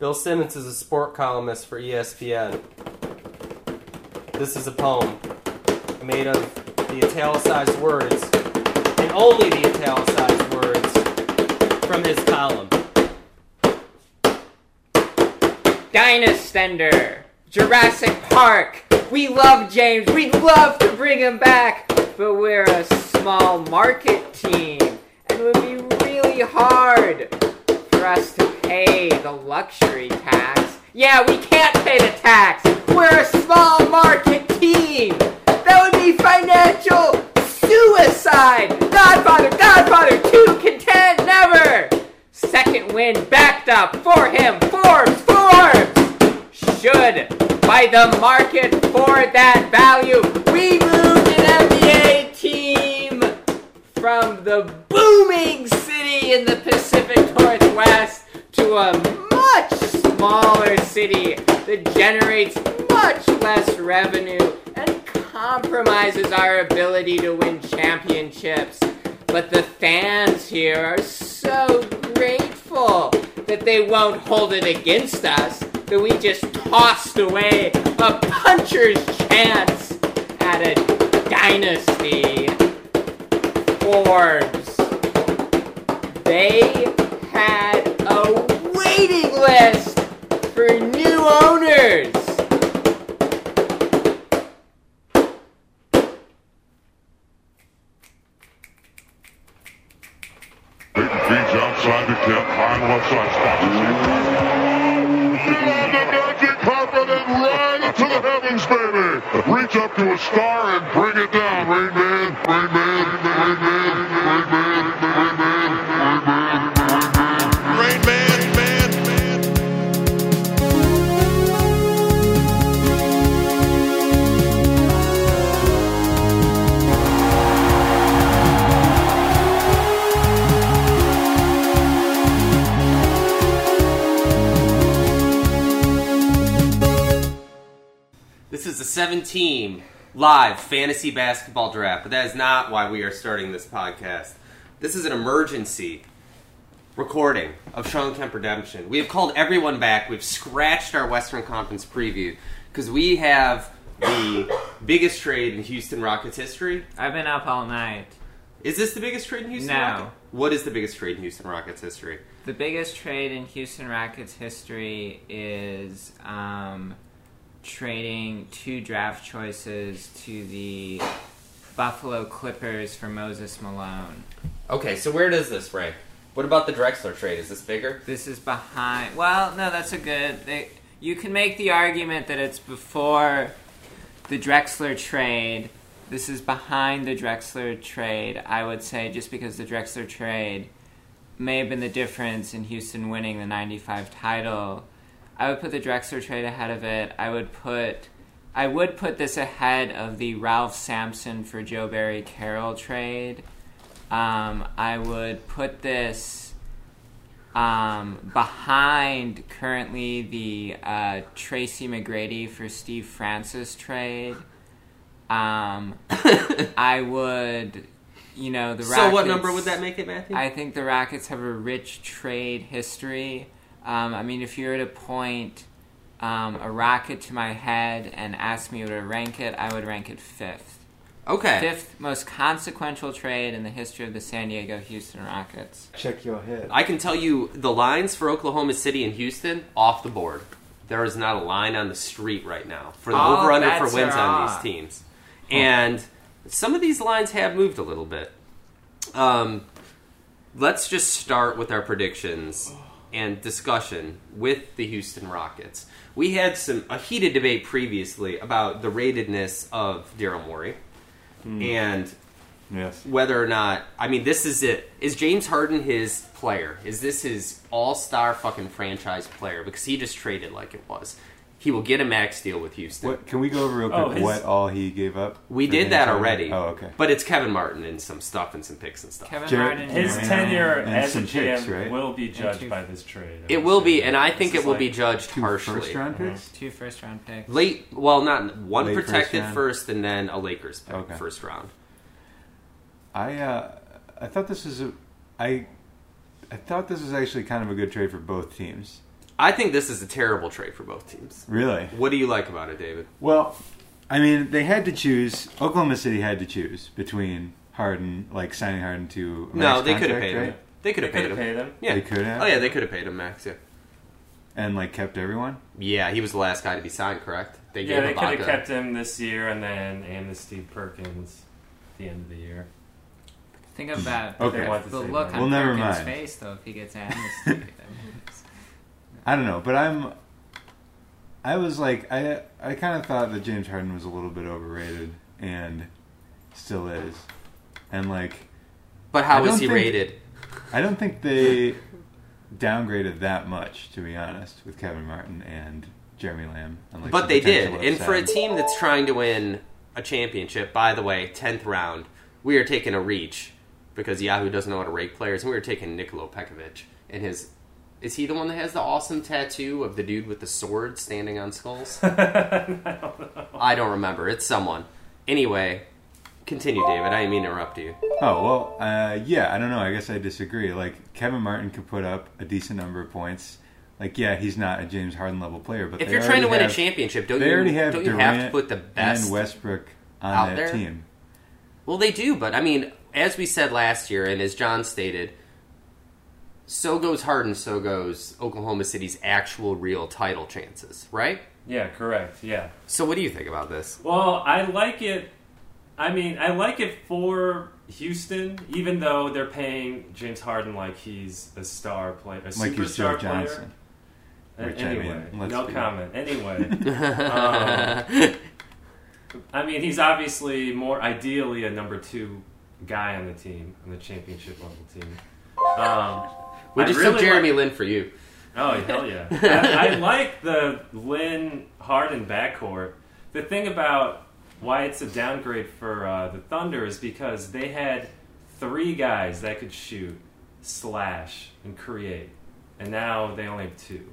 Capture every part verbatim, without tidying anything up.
Bill Simmons is a sport columnist for E S P N. This is a poem made of the italicized words, and only the italicized words, from his column. Dynastender, Jurassic Park. We love James. We'd love to bring him back, but we're a small market team, and it would be really hard for us to pay the luxury tax. Yeah, we can't pay the tax. We're a small market team. That would be financial suicide. Godfather, Godfather, two contend never. Second win backed up for him. Forbes, Forbes should, by the market for that value, we moved an N B A team from the booming city in the Pacific Northwest to a much smaller city that generates much less revenue and compromises our ability to win championships. But the fans here are so grateful that they won't hold it against us, that we just tossed away a puncher's chance at a dynasty. Forbes. They had a waiting list for new owners. Feeds outside the tip, high on left side, stops it. Get on the magic carpet and ride it to the heavens, baby. Reach up to a star and bring it down, Rain Man, Rain Man, Rain Man, Rain Man, Rain Man, Rain Man, Rain Man, man, man. This is a seven-team live fantasy basketball draft, but that is not why we are starting this podcast. This is an emergency recording of Sean Kemp Redemption. We have called everyone back. We've scratched our Western Conference preview because we have the biggest trade in Houston Rockets history. I've been up all night. Is this the biggest trade in Houston No. Rockets? What is the biggest trade in Houston Rockets history? The biggest trade in Houston Rockets history is um, trading two draft choices to the Buffalo Clippers for Moses Malone. Okay, so where does this rank? What about the Drexler trade? Is this bigger? This is behind... Well, no, that's a good... They, you can make the argument that it's before the Drexler trade. This is behind the Drexler trade, I would say, just because the Drexler trade may have been the difference in Houston winning the ninety-five title. I would put the Drexler trade ahead of it. I would put... I would put this ahead of the Ralph Sampson for Joe Barry Carroll trade. Um, I would put this um, behind currently the uh, Tracy McGrady for Steve Francis trade. Um, I would, you know, the Rockets... So what number would that make it, Matthew? I think the Rockets have a rich trade history. Um, I mean, if you were to point um, a Rocket to my head and ask me to rank it, I would rank it fifth. Okay. Fifth most consequential trade in the history of the San Diego Houston Rockets. Check your head. I can tell you the lines for Oklahoma City and Houston, off the board. There is not a line on the street right now for the All over-under for bets wins are on off. these teams. And some of these lines have moved a little bit. Um, let's just start with our predictions and discussion with the Houston Rockets. We had some a heated debate previously about the ratedness of Daryl Morey. And Yes. whether or not, I mean, this is it. Is James Harden his player? Is this his all-star fucking franchise player? Because he just traded like it was. He will get a max deal with Houston. What, can we go over real quick Oh, his- what all he gave up? We for did James that Harden? already. Oh, okay. But it's Kevin Martin and some stuff and some picks and stuff. Kevin Jared- Harden. His Yeah. tenure And as a some G M picks, right? will be two- judged by this trade. I It would will say. be, and I This think is it will like- be judged Two harshly. first-round picks? Two first-round picks. Late, well, not one Late protected first round. first and then a Lakers pick Okay. first round. I uh, I thought this was a I I thought this was actually kind of a good trade for both teams. I think this is a terrible trade for both teams. Really? What do you like about it, David? Well, I mean, they had to choose. Oklahoma City had to choose between Harden, like signing Harden to a No, max they could have contract, paid right? him. They could have paid Could him. have paid him. Yeah. They could have? Oh yeah, they could have paid him max. Yeah. And like kept everyone. Yeah, he was the last guy to be signed. Correct. They Yeah, they gave could have Ibaka. kept him this year and then amnesty Perkins at the end of the year. Think about Okay. They want to the save look money. on Well, never Perkins' mind. face, though, if he gets amnesty. I don't know, but I'm. I was like, I I kind of thought that James Harden was a little bit overrated, and still is, and like But how I was don't he think- rated? I don't think they downgraded that much, to be honest, with Kevin Martin and Jeremy Lamb. And like But some they did. potential And for a upside. team that's trying to win a championship, by the way, tenth round, we are taking a reach because Yahoo doesn't know how to rake players, and we were taking Nikola Pekovic and his. Is he the one that has the awesome tattoo of the dude with the sword standing on skulls? I don't know. I don't remember. It's someone. Anyway, continue, David. I didn't mean to interrupt you. Oh well, uh, yeah. I don't know. I guess I disagree. Like Kevin Martin could put up a decent number of points. Like yeah, he's not a James Harden level player, but If they you're trying to already win a have- championship, don't they you, already have don't you Durant have to put the best and Westbrook on out that there? team. Well, they do, but I mean, as we said last year, and as John stated, so goes Harden, so goes Oklahoma City's actual real title chances, right? Yeah, correct. Yeah. So what do you think about this? Well, I like it. I mean, I like it for Houston, even though they're paying James Harden like he's a star player, a Like he's Joe superstar player. Johnson. Uh, Which, I anyway, mean, let's no be- comment. Anyway, um, I mean, he's obviously more ideally a number two guy on the team, on the championship level team. Um, We I just really took Jeremy like- Lin for you. Oh, hell yeah. I, I like the Lynn Harden backcourt. The thing about why it's a downgrade for uh, the Thunder is because they had three guys that could shoot, slash, and create. And now they only have two.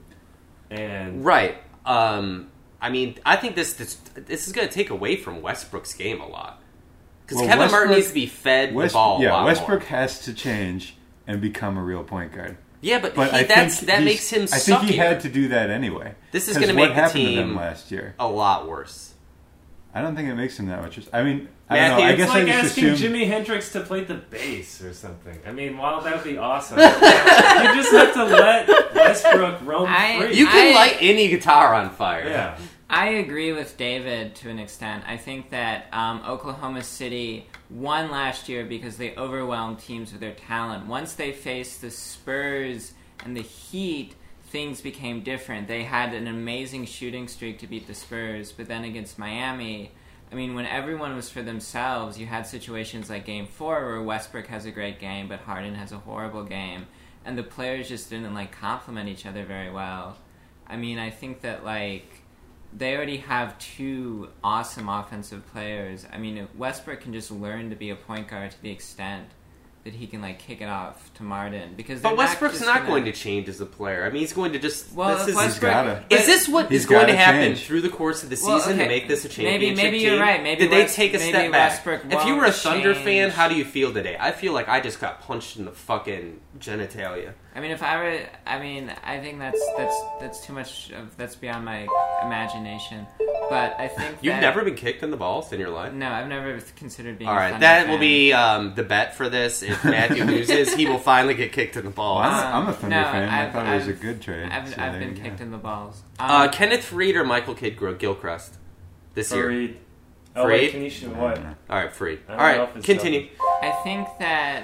And Right. Um, I mean, I think this this, this is going to take away from Westbrook's game a lot. Because Well, Kevin Martin Westbrook- needs to be fed West, the ball a yeah, lot Westbrook more. has to change and become a real point guard. Yeah, but, But he, I that's, think that he's- makes him I think he suckier. had to do that anyway. This is 'Cause gonna what make the happened to them team- last year. a lot worse. I don't think it makes him that much worse. I mean, I don't know. Matthew, I it's guess it's like I just asking assumed. Jimi Hendrix to play the bass or something. I mean, while that would be awesome, you just have to let Westbrook roam I- free. You can I- light any guitar on fire. yeah. I agree with David to an extent. I think that um, Oklahoma City won last year because they overwhelmed teams with their talent. Once they faced the Spurs and the Heat, things became different. They had an amazing shooting streak to beat the Spurs, but then against Miami, I mean, when everyone was for themselves, you had situations like Game Four where Westbrook has a great game, but Harden has a horrible game, and the players just didn't like complement each other very well. I mean, I think that like they already have two awesome offensive players. I mean, Westbrook can just learn to be a point guard to the extent that he can like kick it off to Martin because. But they're Westbrook's just not gonna- going to change as a player. I mean, he's going to just. Well, this if is, Westbrook, gotta. is this what He's is going to gotta happen change. through the course of the Well, season okay. to make this a Maybe- championship maybe team? you're right. Maybe Did they West- take a maybe step back? Westbrook If you were a won't Thunder fan, change. how do you feel today? I feel like I just got punched in the fucking genitalia. I mean, if I were, I mean, I think that's that's that's too much of that's beyond my imagination. But I think You've that, never been kicked in the balls in your life? No, I've never considered being. All a right, Thunder that will fan. be um, the bet for this. If Matthew loses, he will finally get kicked in the balls. Well, I'm, I'm a Thunder No, fan. I I've- thought it was a I've- good trade. I've, so I've there been you kicked go. in the balls. Uh, Um, Kenneth Freed or Michael Kidd Gilchrist this year? Fareed. Oh, Freed? wait, can you shoot what? All right, Freed. I All don't know if right, it's continue. I think that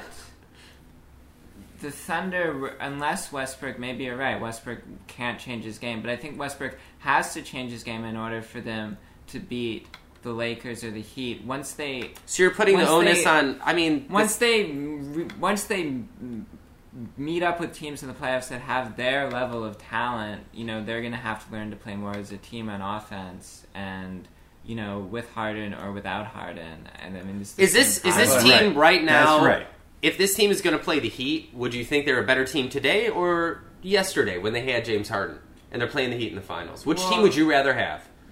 the Thunder, unless Westbrook, maybe you're right, Westbrook can't change his game, but I think Westbrook has to change his game in order for them to beat the Lakers or the Heat. Once they, So you're putting the Once onus they- on. I mean, once this- they, re- once they meet up with teams in the playoffs that have their level of talent, you know, they're going to have to learn to play more as a team on offense, and you know, with Harden or without Harden. And I mean, this is this is this That's team right. right now? That's right. If this team is going to play the Heat, would you think they're a better team today or yesterday when they had James Harden and they're playing the Heat in the finals? Which Well, team would you rather have?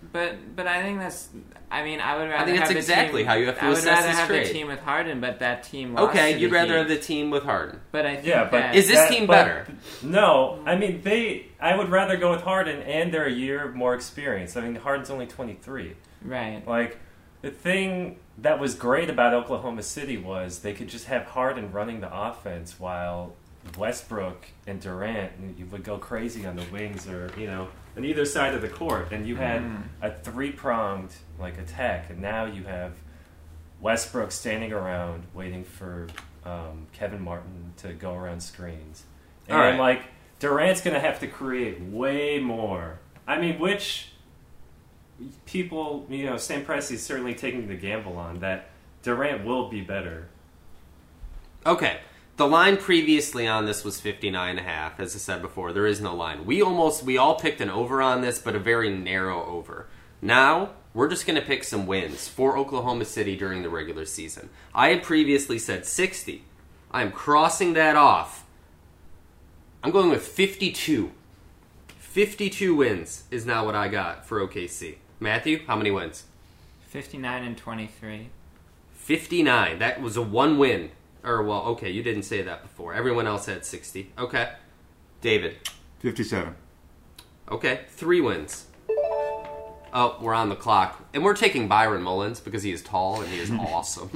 But but I think that's. I mean, I would rather. I think that's have the exactly team, how you have to I would assess rather this have trade. the team with Harden, but that team. Lost Okay, to you'd the rather Heat. have the team with Harden. But I think Yeah, but that, Is this that- team but- better? No, I mean they. I would rather go with Harden, and they're a year more experienced. I mean, Harden's only twenty-three. right? Like the thing that was great about Oklahoma City was they could just have Harden running the offense while Westbrook and Durant you would go crazy on the wings or you know on either side of the court, and you had Mm. a three-pronged like attack, and now you have Westbrook standing around waiting for um, Kevin Martin to go around screens, and All right. like Durant's going to have to create way more. I mean, which people, you know, Sam Presti's certainly taking the gamble on that Durant will be better. Okay. The line previously on this was fifty-nine and a half. As I said before, there is no line. We almost, we all picked an over on this, but a very narrow over. Now, we're just going to pick some wins for Oklahoma City during the regular season. I had previously said sixty. I am crossing that off. I'm going with fifty-two. fifty-two wins is now what I got for O K C. Matthew, how many wins? Fifty-nine and twenty-three. fifty-nine. That was a one win. Or, well, okay, you didn't say that before. Everyone else had sixty. Okay. David. fifty-seven. Okay, three wins. Oh, we're on the clock. And we're taking Byron Mullins because he is tall and he is awesome.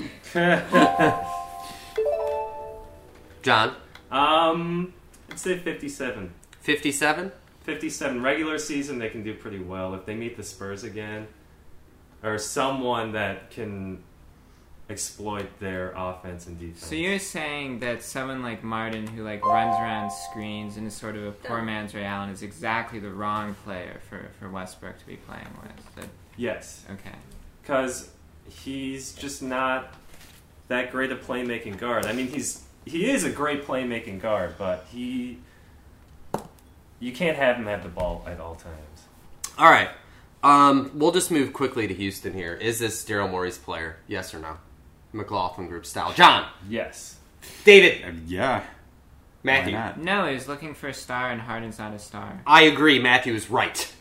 John. Um, I'd say fifty-seven. fifty-seven? fifty-seven. Regular season, they can do pretty well. If they meet the Spurs again, or someone that can exploit their offense and defense. So you're saying that someone like Martin, who like runs around screens and is sort of a poor man's Ray Allen, is exactly the wrong player for, for Westbrook to be playing with? That, Yes. okay. Because he's just not that great a playmaking guard. I mean, he's he is a great playmaking guard, but he you can't have him have the ball at all times. All right. Um, we'll just move quickly to Houston here. Is this Daryl Morey's player? Yes or no? McLaughlin Group style. John. Yes. David. Uh, yeah. Matthew. Why not? No, he was looking for a star, and Harden's not a star. I agree. Matthew is right.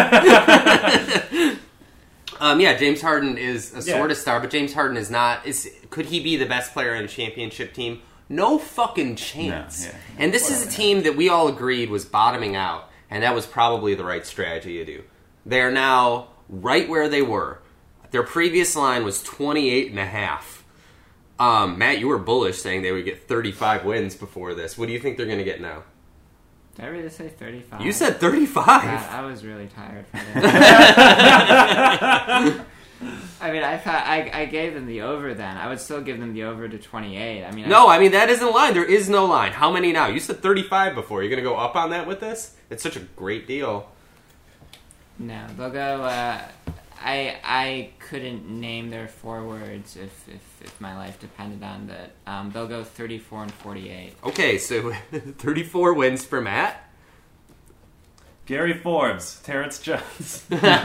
um, yeah, James Harden is a Yeah. sort of star, but James Harden is not. Is could he be the best player in a championship team? No fucking chance. No, yeah. And this is a team that we all agreed was bottoming out, and that was probably the right strategy to do. They are now right where they were. Their previous line was twenty-eight and a half. Um, Matt, you were bullish saying they would get thirty-five wins before this. What do you think they're going to get now? Did I really say thirty-five? You said thirty-five. God, I was really tired from that. I mean, I thought I, I gave them the over then. I would still give them the over to twenty-eight. I mean, No, I mean, that isn't a line. There is no line. How many now? You said thirty-five before. You're going to go up on that with this? It's such a great deal. no, they'll go. Uh, I I couldn't name their forwards if, if, if my life depended on that. Um, they'll go thirty-four and forty-eight. Okay, so thirty-four wins for Matt. Gary Forbes, Terrence Jones,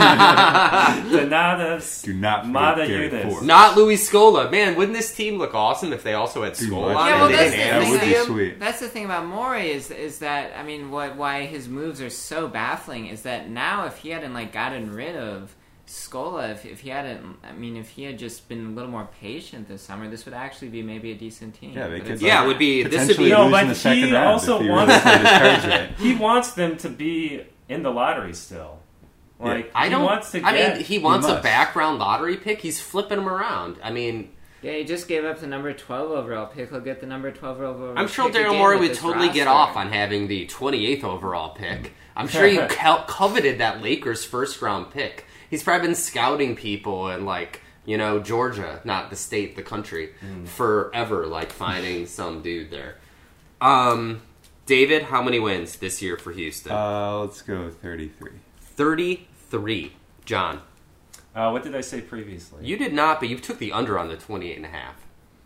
Donatas, Do not forget Mata Gary Yunis. Forbes. Not Luis Scola. Man, wouldn't this team look awesome if they also had Dude, Scola what? on Yeah, it? well, They that's didn't the have That thing. would be Liam? sweet. That's the thing about Morey is is that I mean, what why his moves are so baffling is that now if he hadn't like gotten rid of Scola, if, if he hadn't, I mean, if he had just been a little more patient this summer, this would actually be maybe a decent team. Yeah, they But could, it's Yeah, not. it would be. This would Potentially be. No, lose but in the second he round also if he wants- really played his cards right. He wants them to be in the lottery still. Like I don't. he wants to. I get, mean, he wants a must. background lottery pick. He's flipping them around. I mean, Yeah, he just gave up the number twelve overall pick. He'll get the number twelve overall. I'm sure pick Daryl again Morey with would this totally get roster. off on having the twenty-eighth overall pick. I'm sure he co- coveted that Lakers first round pick. He's probably been scouting people in, like, you know, Georgia, not the state, the country, forever, like finding some dude there. Um, David, how many wins this year for Houston? Uh, let's go thirty-three. thirty-three. John, Uh, what did I say previously? you did not, but you took the under on the twenty-eight and a half.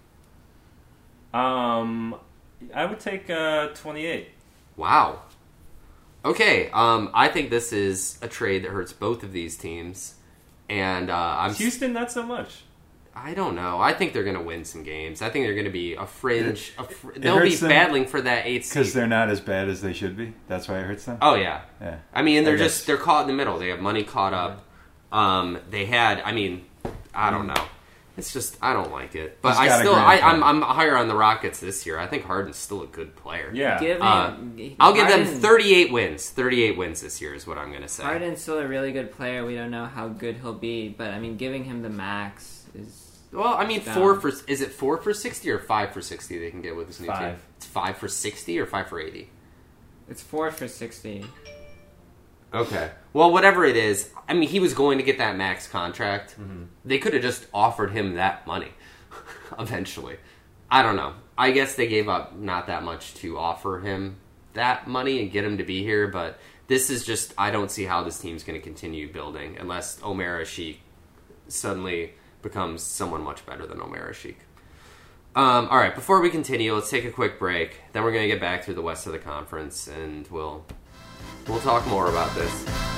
Um, I would take uh, twenty-eight. Wow. Okay, um, I think this is a trade that hurts both of these teams, and uh, I'm. Houston, not so much. I don't know. I think they're going to win some games. I think they're going to be a fringe. A fr- they'll be hurts them battling for that eighth Because seed. they're not as bad as they should be. That's why it hurts them. Oh yeah. Yeah. I mean, they're I just guess. they're caught in the middle. They have money caught up. Um, they had, I mean, I don't know. It's just, I don't like it. But He's I got a still, great I, player. I'm, I'm higher on the Rockets this year. I think Harden's still a good player. Yeah. Give Uh, him, I'll give them Harden- thirty-eight wins. thirty-eight wins this year is what I'm going to say. Harden's still a really good player. We don't know how good he'll be, but I mean, giving him the max is. Well, I mean, Down. four for is it four for sixty or five for sixty they can get with this new Five. team? It's five for sixty or five for eighty. It's four for sixty. Okay. Well, whatever it is, I mean, he was going to get that max contract. Mm-hmm. They could have just offered him that money eventually. I don't know. I guess they gave up not that much to offer him that money and get him to be here, but this is just, I don't see how this team's going to continue building unless Omer Asik suddenly becomes someone much better than Omer Asik. Um, all right, before we continue, let's take a quick break. Then we're going to get back through the rest of the conference, and we'll we'll talk more about this.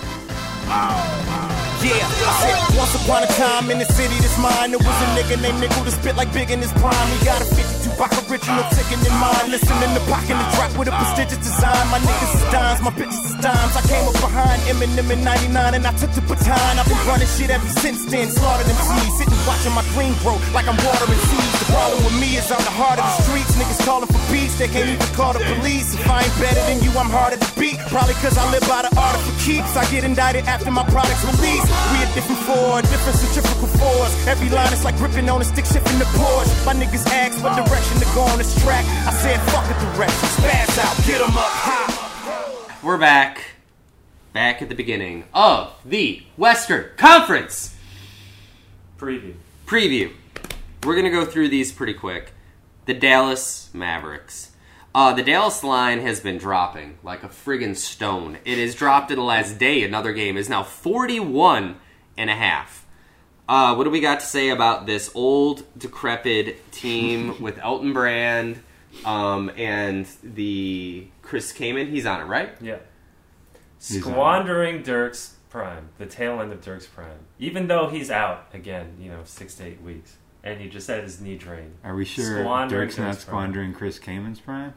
Yeah, I said, once upon a time in the city that's mine, there was a nigga named Nickel that spit like Big in his prime. He got a fifty-two pack original ticking in mind. Listen in the pocket and drop with a prestigious design. My niggas is dimes, my bitches is dimes. I came up behind Eminem in ninety-nine and I took the baton. I've been running shit ever since then. Slaughtered them seeds, sitting watching my green grow like I'm watering seeds. The problem with me is I'm the heart of the streets. Niggas calling for beats, they can't even call the police. If I ain't better than you, I'm harder to beat. Probably cause I live by the art of for keeps. I get indicted after my product's release. We a different Ford, different centrifugal force. Every line is like gripping on a stick shift in the Porsche. My niggas ask what direction to go on this track. I said fuck the direction, spaz out, get 'em up high. We're back. Back at the beginning of the Western Conference Preview. preview. We're going to go through these pretty quick. The Dallas Mavericks. Uh, the Dallas line has been dropping like a friggin' stone. It has dropped in the last day. Another game is now forty-one and a half. Uh, what do we got to say about this old, decrepit team with Elton Brand um, and the Chris Kaman? He's on it, right? Yeah. He's on. Squandering Dirk's prime, the tail end of Dirk's prime. Even though he's out again, you know, six to eight weeks, and he just had his knee drained. Are we sure Squandering Dirk's not Dirk's prime. squandering Chris Kaman's prime?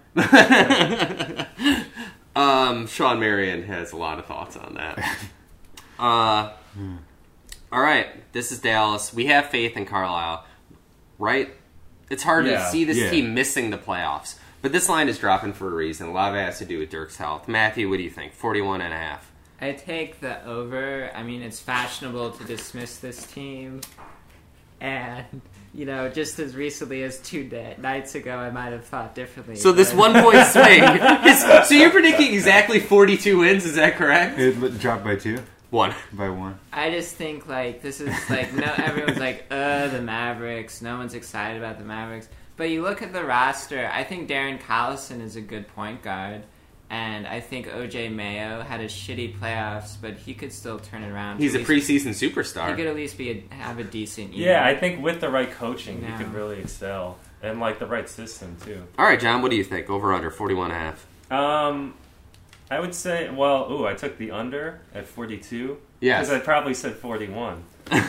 um, Sean Marion has a lot of thoughts on that. uh, all right, this is Dallas. We have faith in Carlisle, right? It's hard Yeah. to see this Yeah. team missing the playoffs. But this line is dropping for a reason. A lot of it has to do with Dirk's health. Matthew, what do you think? forty-one and a half. I take the over. I mean, it's fashionable to dismiss this team. And, you know, just as recently as two day- nights ago, I might have thought differently. So this but- one-point swing is... So you're predicting exactly forty-two wins, is that correct? It li- dropped by two? One. By one? I just think, like, this is, like, no, everyone's like, uh, the Mavericks. No one's excited about the Mavericks. But you look at the roster, I think Darren Collison is a good point guard. And I think O J Mayo had a shitty playoffs, but he could still turn it around. He's a At least- preseason He superstar. could at least be a, have a decent year. Yeah, I think with the right coaching, No. he could really excel. And, like, the right system, too. All right, John, what do you think? Over under forty-one and a half. Um, I would say, well, ooh, I took the under at forty-two. Yes. Because I probably said forty-one. Yeah,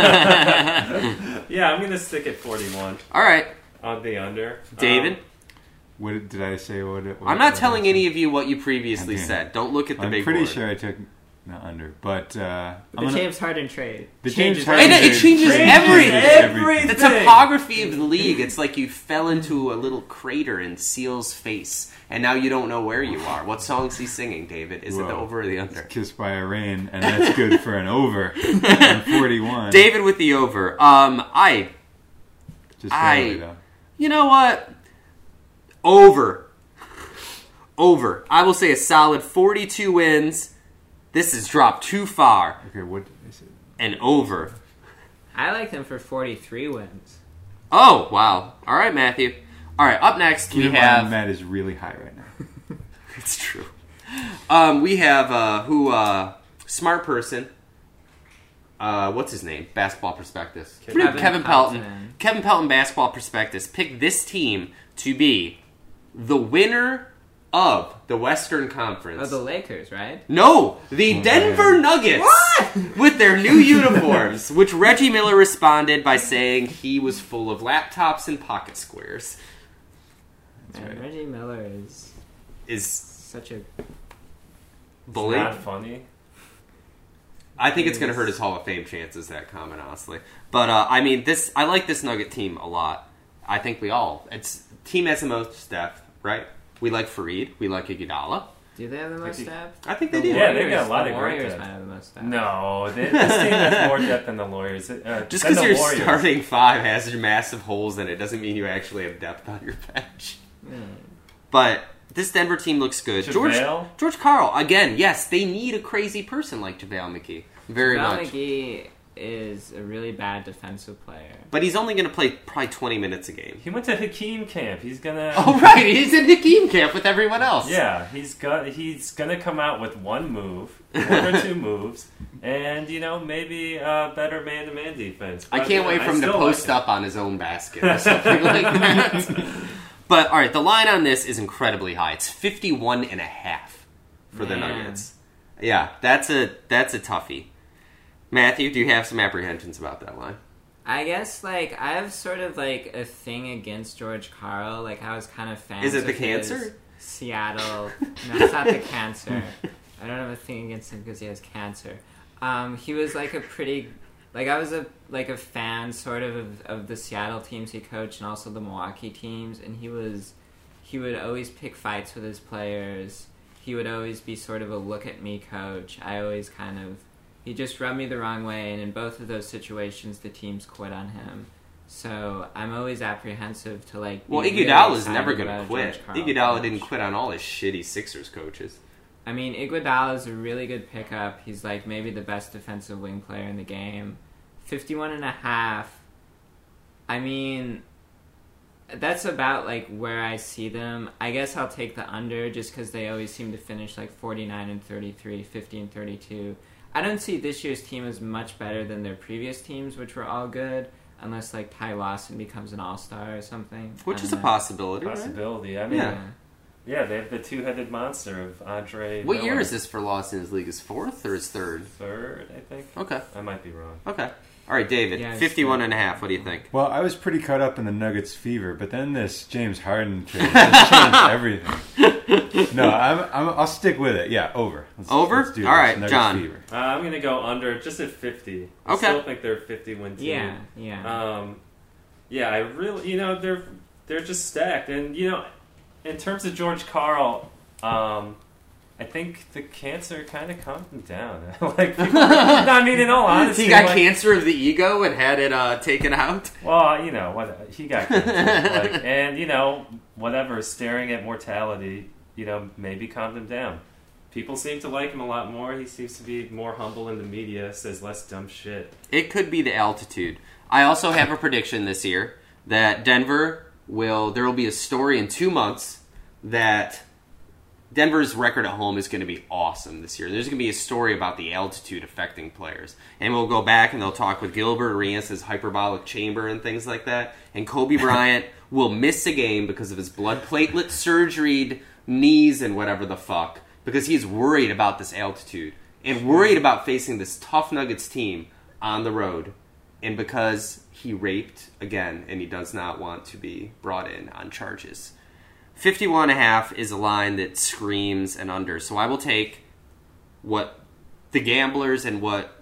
I'm going to stick at forty-one All right, on the under. David. Um, What did, did I say? What, it- what I'm not what telling did I any say? of you what you previously Okay. said. Don't look at the I'm big pretty board. sure I took the under, but uh, The I'm gonna, James Harden trade. The James changes Harden And it, it trade changes changes everything. everything. The topography of the league. It's like you fell into a little crater in Seal's face, and now you don't know where you are. What song's he singing, David? Is it the Whoa. over or the under? Kissed by a Rain, and that's good for an over on forty-one. David with the over. Um, I, Just I- barely, though. you know what? Over. Over. I will say a solid forty-two wins. This has dropped too far. Okay, what did I say? And over. I like them for forty-three wins. Oh, wow. All right, Matthew. All right, up next Keep we in mind, have... Matt is really high right now. It's true. Um, we have uh, who uh, smart person. Uh, what's his name? Basketball Prospectus. Kevin Kevin, Kevin Pelton. Pelton. Kevin Pelton Basketball Prospectus picked this team to be the winner of the Western Conference. Oh, the Lakers, right? No, the Oh, Denver man. Nuggets with their new uniforms, which Reggie Miller responded by saying he was full of laptops and pocket squares. Man, right. Reggie Miller is Is such a... bully? Not funny. I think it's going to hurt his Hall of Fame chances, that comment, honestly. But, uh, I mean, this I like this Nugget team a lot. I think we all. It's team has the most depth, right? We like Fareed. We like Iguodala. Do they have the most depth? I think they The do. Yeah, they got a lot the of great Warriors depth. might have the most depth. No, they, this team has more depth than the Warriors. Uh, Just than because the your Warriors. starting five has massive holes in it doesn't mean you actually have depth on your bench. Mm. But this Denver team looks good. George JaVale? George Karl, again, yes, they need a crazy person like JaVale McGee. Very Val much. McGee is a really bad defensive player. But he's only going to play probably twenty minutes a game. He went to Hakeem camp. He's gonna. Oh, right. He's in Hakeem camp with everyone else. Yeah, he's got. He's gonna come out with one move, one or two moves, and you know maybe a better man-to-man defense. I But, can't uh, wait for him to still post like up on his own basket or something like that. But, all right, the line on this is incredibly high. It's fifty-one and a half for the Man. Nuggets. Yeah, that's a that's a toughie. Matthew, do you have some apprehensions about that line? I guess, like, I have sort of, like, a thing against George Karl. Like, I was kind of fan Is it of the his cancer? Seattle. No, it's not the cancer. I don't have a thing against him because he has cancer. Um, he was, like, a pretty... Like, I was, a like, a fan, sort of, of, of the Seattle teams he coached and also the Milwaukee teams. And he was... He would always pick fights with his players. He would always be sort of a look-at-me coach. I always kind of... He just rubbed me the wrong way, and in both of those situations, the teams quit on him. So I'm always apprehensive to, like, be Well, really Iguodala's never excited going to about a quit. George Karl Iguodala coach. didn't quit on all his shitty Sixers coaches. I mean, Iguodala's a really good pickup. He's, like, maybe the best defensive wing player in the game. fifty-one and a half. I mean, that's about, like, where I see them. I guess I'll take the under just because they always seem to finish, like, forty-nine and thirty-three, fifty and thirty-two. I don't see this year's team as much better than their previous teams, which were all good, unless, like, Ty Lawson becomes an all-star or something. Which I is a don't know. possibility, right? Possibility. I mean, Yeah. yeah. yeah, they have the two-headed monster of Andre. What Miller. year is this for Lawson's league? Is fourth or is third? Third, I think. Okay. I might be wrong. Okay. All right, David. Yeah, it's fifty-one third. and a half. What do you think? Well, I was pretty caught up in the Nuggets fever, but then this James Harden trade just changed everything. No, I'm, I'm, I'll stick with it. Yeah, over. Let's, Over? Let's do All this. right, Nuggets John. Fever. Uh, I'm going to go under just at fifty. I Okay. still think they're a fifty-win team. Yeah, yeah. Um, yeah, I really, you know, they're they're just stacked, and you know, in terms of George Karl, um, I think the cancer kind of calmed him down. like, people, no, I mean, in all honesty, He got like, cancer of the ego and had it uh, taken out. Well, you know, what he got cancer, like, and you know, whatever, staring at mortality, you know, maybe calmed him down. People seem to like him a lot more. He seems to be more humble in the media, says less dumb shit. It could be the altitude. I also have a prediction this year that Denver will. There will be a story in two months that Denver's record at home is going to be awesome this year. There's going to be a story about the altitude affecting players. And we'll go back and they'll talk with Gilbert Arenas' hyperbolic chamber and things like that. And Kobe Bryant will miss a game because of his blood platelet surgeried knees and whatever the fuck. Because he's worried about this altitude. And worried about facing this tough Nuggets team on the road. And because he raped again and he does not want to be brought in on charges. fifty-one and a half is a line that screams an under. So I will take what the gamblers and what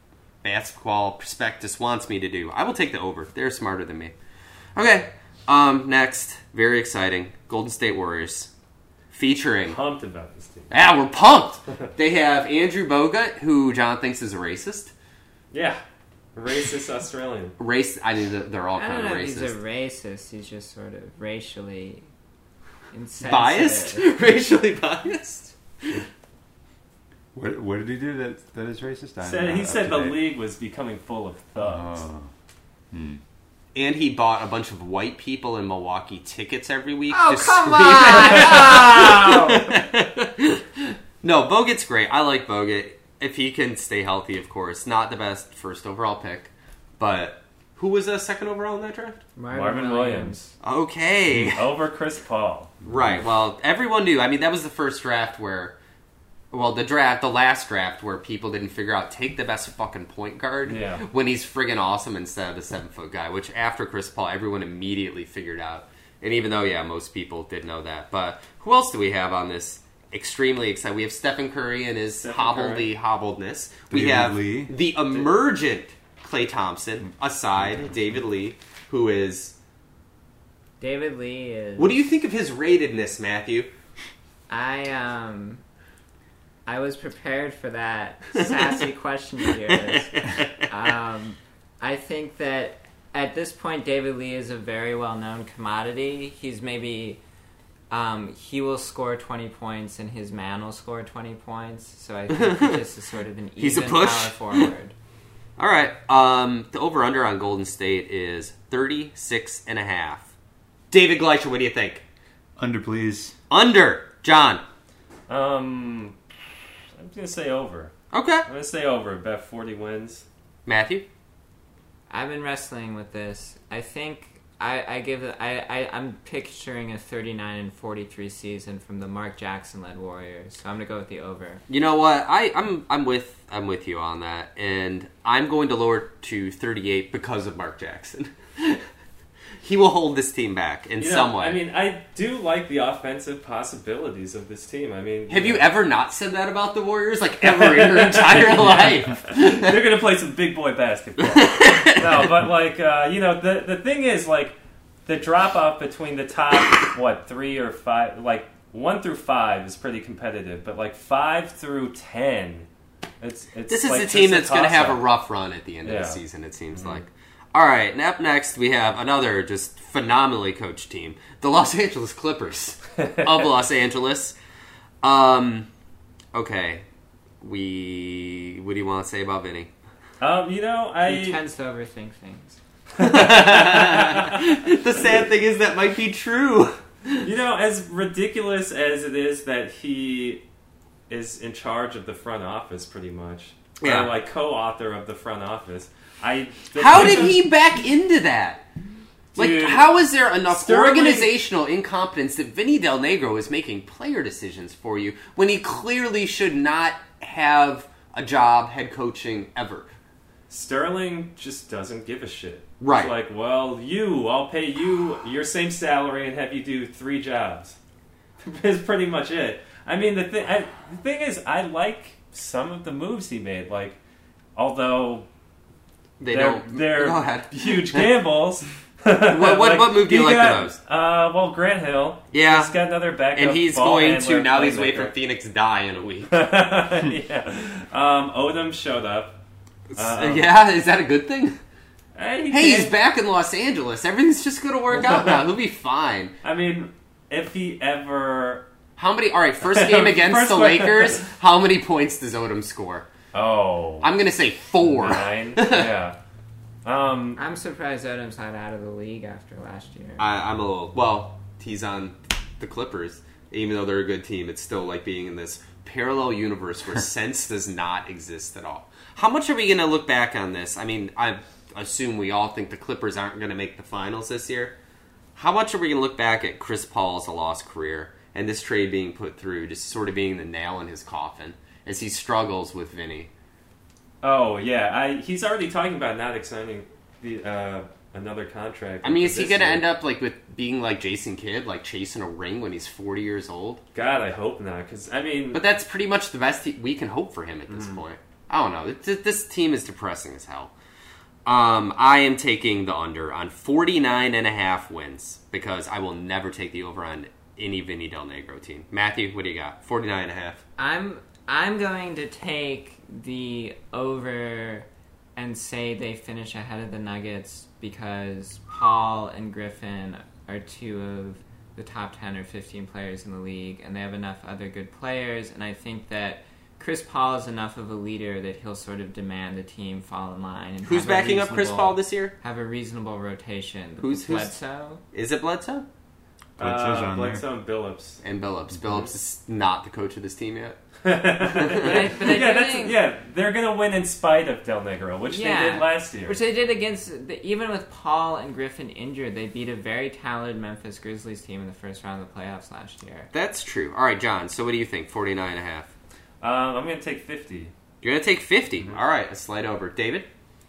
Basketball Prospectus wants me to do. I will take the over. They're smarter than me. Okay. Um, next, very exciting, Golden State Warriors. Featuring... Pumped about this team. Yeah, we're pumped. They have Andrew Bogut, who John thinks is a racist. Yeah. Racist Australian. Race, I mean, they're all I kind don't of know if he's a racist. racist. He's just sort of racially insensitive. Biased? Racially biased? What, what did he do that that is racist? I'm Said, not he up said to the date. league was becoming full of thugs. Oh. Hmm. And he bought a bunch of white people in Milwaukee tickets every week. Oh, to come scream. No, Bogut's great. I like Bogut. If he can stay healthy, of course. Not the best first overall pick. But who was a second overall in that draft? Marvin, Marvin Williams. Williams. Okay. Over Chris Paul. Right. Well, everyone knew. I mean, that was the first draft where... Well, the draft, the last draft where people didn't figure out, take the best fucking point guard Yeah. when he's friggin' awesome instead of the seven-foot guy, which after Chris Paul, everyone immediately figured out. And even though, yeah, most people did know that. But who else do we have on this extremely excited. We have Stephen Curry and his Stephen hobbledy hobbledness. We David have Lee. the emergent Klay Thompson aside, David Lee, who is... David Lee is. What do you think of his ratedness, Matthew? I um, I was prepared for that sassy question of yours. Um, I think that at this point, David Lee is a very well-known commodity. He's maybe um, he will score twenty points, and his man will score twenty points. So I think he just is sort of an He's a even push. power forward. All right. Um, the over-under on Golden State is thirty-six and a half. David Gleicher, what do you think? Under, please. Under. John. Um, I'm gonna say over. Okay. I'm gonna say over. Bet forty wins. Matthew? I've been wrestling with this. I think I, I give it. I, I I'm picturing a thirty-nine and forty-three season from the Mark Jackson led Warriors. So I'm gonna go with the over. You know what? I, I'm I'm with I'm with you on that, and I'm going to lower to thirty-eight because of Mark Jackson. He will hold this team back in You know, some way. I mean, I do like the offensive possibilities of this team. I mean, have you know, ever not said that about the Warriors? Like ever in your entire life? They're gonna play some big boy basketball. No, but like uh, you know, the the thing is like the drop off between the top what three or five, like one through five is pretty competitive, but like five through ten, it's it's. This is like the team just that's going to have a toss-up. rough run at the end of Yeah. the season, it seems Mm-hmm. like. All right, and up next we have another just phenomenally coached team, the Los Angeles Clippers of Los Angeles. Um, okay, we what do you want to say about Vinny? Um, you know, He I tends to overthink things. The sad thing is that might be true. you know as ridiculous as it is that he is in charge of the front office, pretty much, Yeah. or like co-author of the front office. I How did he back into that? Like, Dude, how is there enough Sterling- organizational incompetence that Vinny Del Negro is making player decisions for you when he clearly should not have a job head coaching ever? Sterling just doesn't give a shit. Right. It's like, well, you, I'll pay you your same salary and have you do three jobs. Is pretty much it. I mean, the thing, I, the thing is, I like some of the moves he made. Like, although They they're, don't. they're Go ahead. huge gambles. What- what- what move do you he like the got, most? Uh, well, Grant Hill. Yeah. He's got another backup. And he's ball going handler, to, now that he's away playmaker. from Phoenix, die in a week. Yeah. Um, Odom showed up. Um, yeah, is that a good thing? Hey, he Hey, he's can't- back in Los Angeles. Everything's just going to work out now. He'll be fine. I mean, if he ever... How many? All right, first game against First the one. Lakers. How many points does Odom score? Oh. I'm going to say four. Nine? Yeah. Um, I'm surprised Odom's not out of the league after last year. I, I'm a little. Well, he's on the Clippers. Even though they're a good team, it's still like being in this parallel universe where sense does not exist at all. How much are we going to look back on this? I mean, I assume we all think the Clippers aren't going to make the finals this year. How much are we going to look back at Chris Paul as a lost career and this trade being put through, just sort of being the nail in his coffin as he struggles with Vinny? oh, yeah. I, he's already talking about not extending the, uh, another contract. I mean, is he this going to year. end up like with being like Jason Kidd, like chasing a ring when he's forty years old? God, I hope not. Because, I mean... But that's pretty much the best he- we can hope for him at this point. I don't know. This, this team is depressing as hell. Um, I am taking the under on forty-nine and a half wins because I will never take the over on any Vinny Del Negro team. Matthew, what do you got? forty-nine and a half. I'm I'm going to take the over and say they finish ahead of the Nuggets because Paul and Griffin are two of the top ten or fifteen players in the league, and they have enough other good players, and I think that Chris Paul is enough of a leader that he'll sort of demand the team fall in line. And Who's have a backing up Chris reasonable- Paul this year? Have a reasonable rotation. Who's- who's- Bledsoe? Is it Bledsoe? Bledsoe's Uh, on there. Bledsoe and Billups. And Billups. Billups is not the coach of this team yet. But I, but I yeah, do that's, think- yeah, they're going to win in spite of Del Negro, which Yeah. they did last year. Which they did against, the, even with Paul and Griffin injured, they beat a very talented Memphis Grizzlies team in the first round of the playoffs last year. That's true. All right, John, so what do you think? forty-nine and a half. Um, I'm going to take fifty. You're going to take fifty. All right, a slide over. David?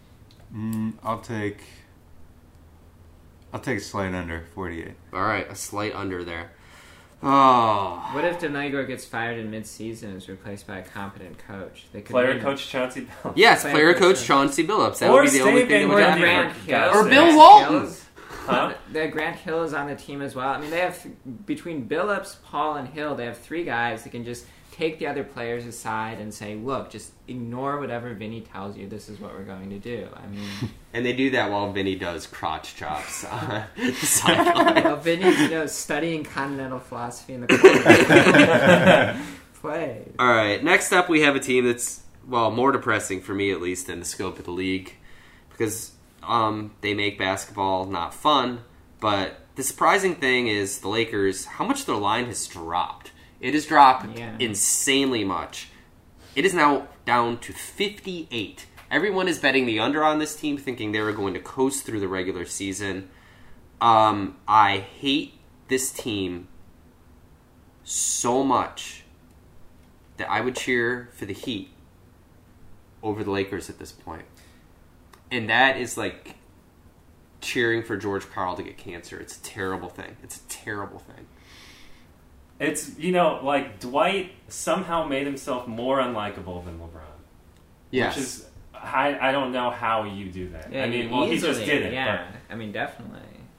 Mm, I'll take. I'll take a slight under forty-eight. All right, a slight under there. Oh. What if Denigro gets fired in mid-season and is replaced by a competent coach? They could Player win. coach Chauncey Billups. Yes, Player player coach coach Chauncey Billups. That Or would be the only Steve thing that Or would Van happen. Grant for Hill. God's Or sake. Bill Grant Walton. Hill's- Huh? The Grant Hill is on the team as well. I mean, they have between Billups, Paul, and Hill, they have three guys that can just take the other players aside and say, "Look, just ignore whatever Vinny tells you. This is what we're going to do." I mean, And they do that while Vinny does crotch chops on the sideline. well, Vinny's you know studying continental philosophy in the corner. Play. All right, next up we have a team that's, well, more depressing for me at least in the scope of the league because um, they make basketball not fun. But the surprising thing is the Lakers, how much their line has dropped. It has dropped Yeah. insanely much. It is now down to fifty-eight. Everyone is betting the under on this team, thinking they were going to coast through the regular season. Um, I hate this team so much that I would cheer for the Heat over the Lakers at this point. And that is like cheering for George Karl to get cancer. It's a terrible thing. It's a terrible thing. It's, you know, like Dwight somehow made himself more unlikable than LeBron. Yes. Which is, I, I don't know how you do that. Yeah, I mean, well, he just easily, did it. Yeah, I mean, definitely.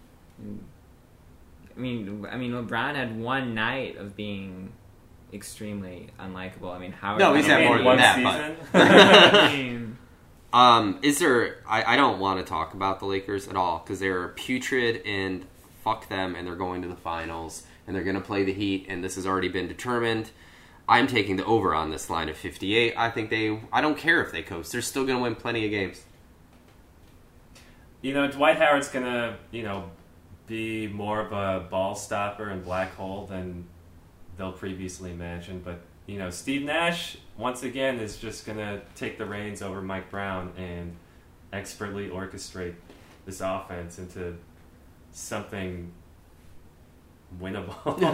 I mean, I mean, LeBron had one night of being extremely unlikable. I mean, how? No, But, he's I had mean, more than one that, season. I mean, Um, is there... I, I don't want to talk about the Lakers at all because they're putrid and fuck them and they're going to the finals and they're going to play the Heat and this has already been determined. I'm taking the over on this line of fifty-eight. I think they... I don't care if they coast. They're still going to win plenty of games. You know, Dwight Howard's going to, you know, be more of a ball stopper and black hole than they'll previously imagine. But, you know, Steve Nash, once again, is just going to take the reins over Mike Brown and expertly orchestrate this offense into something winnable.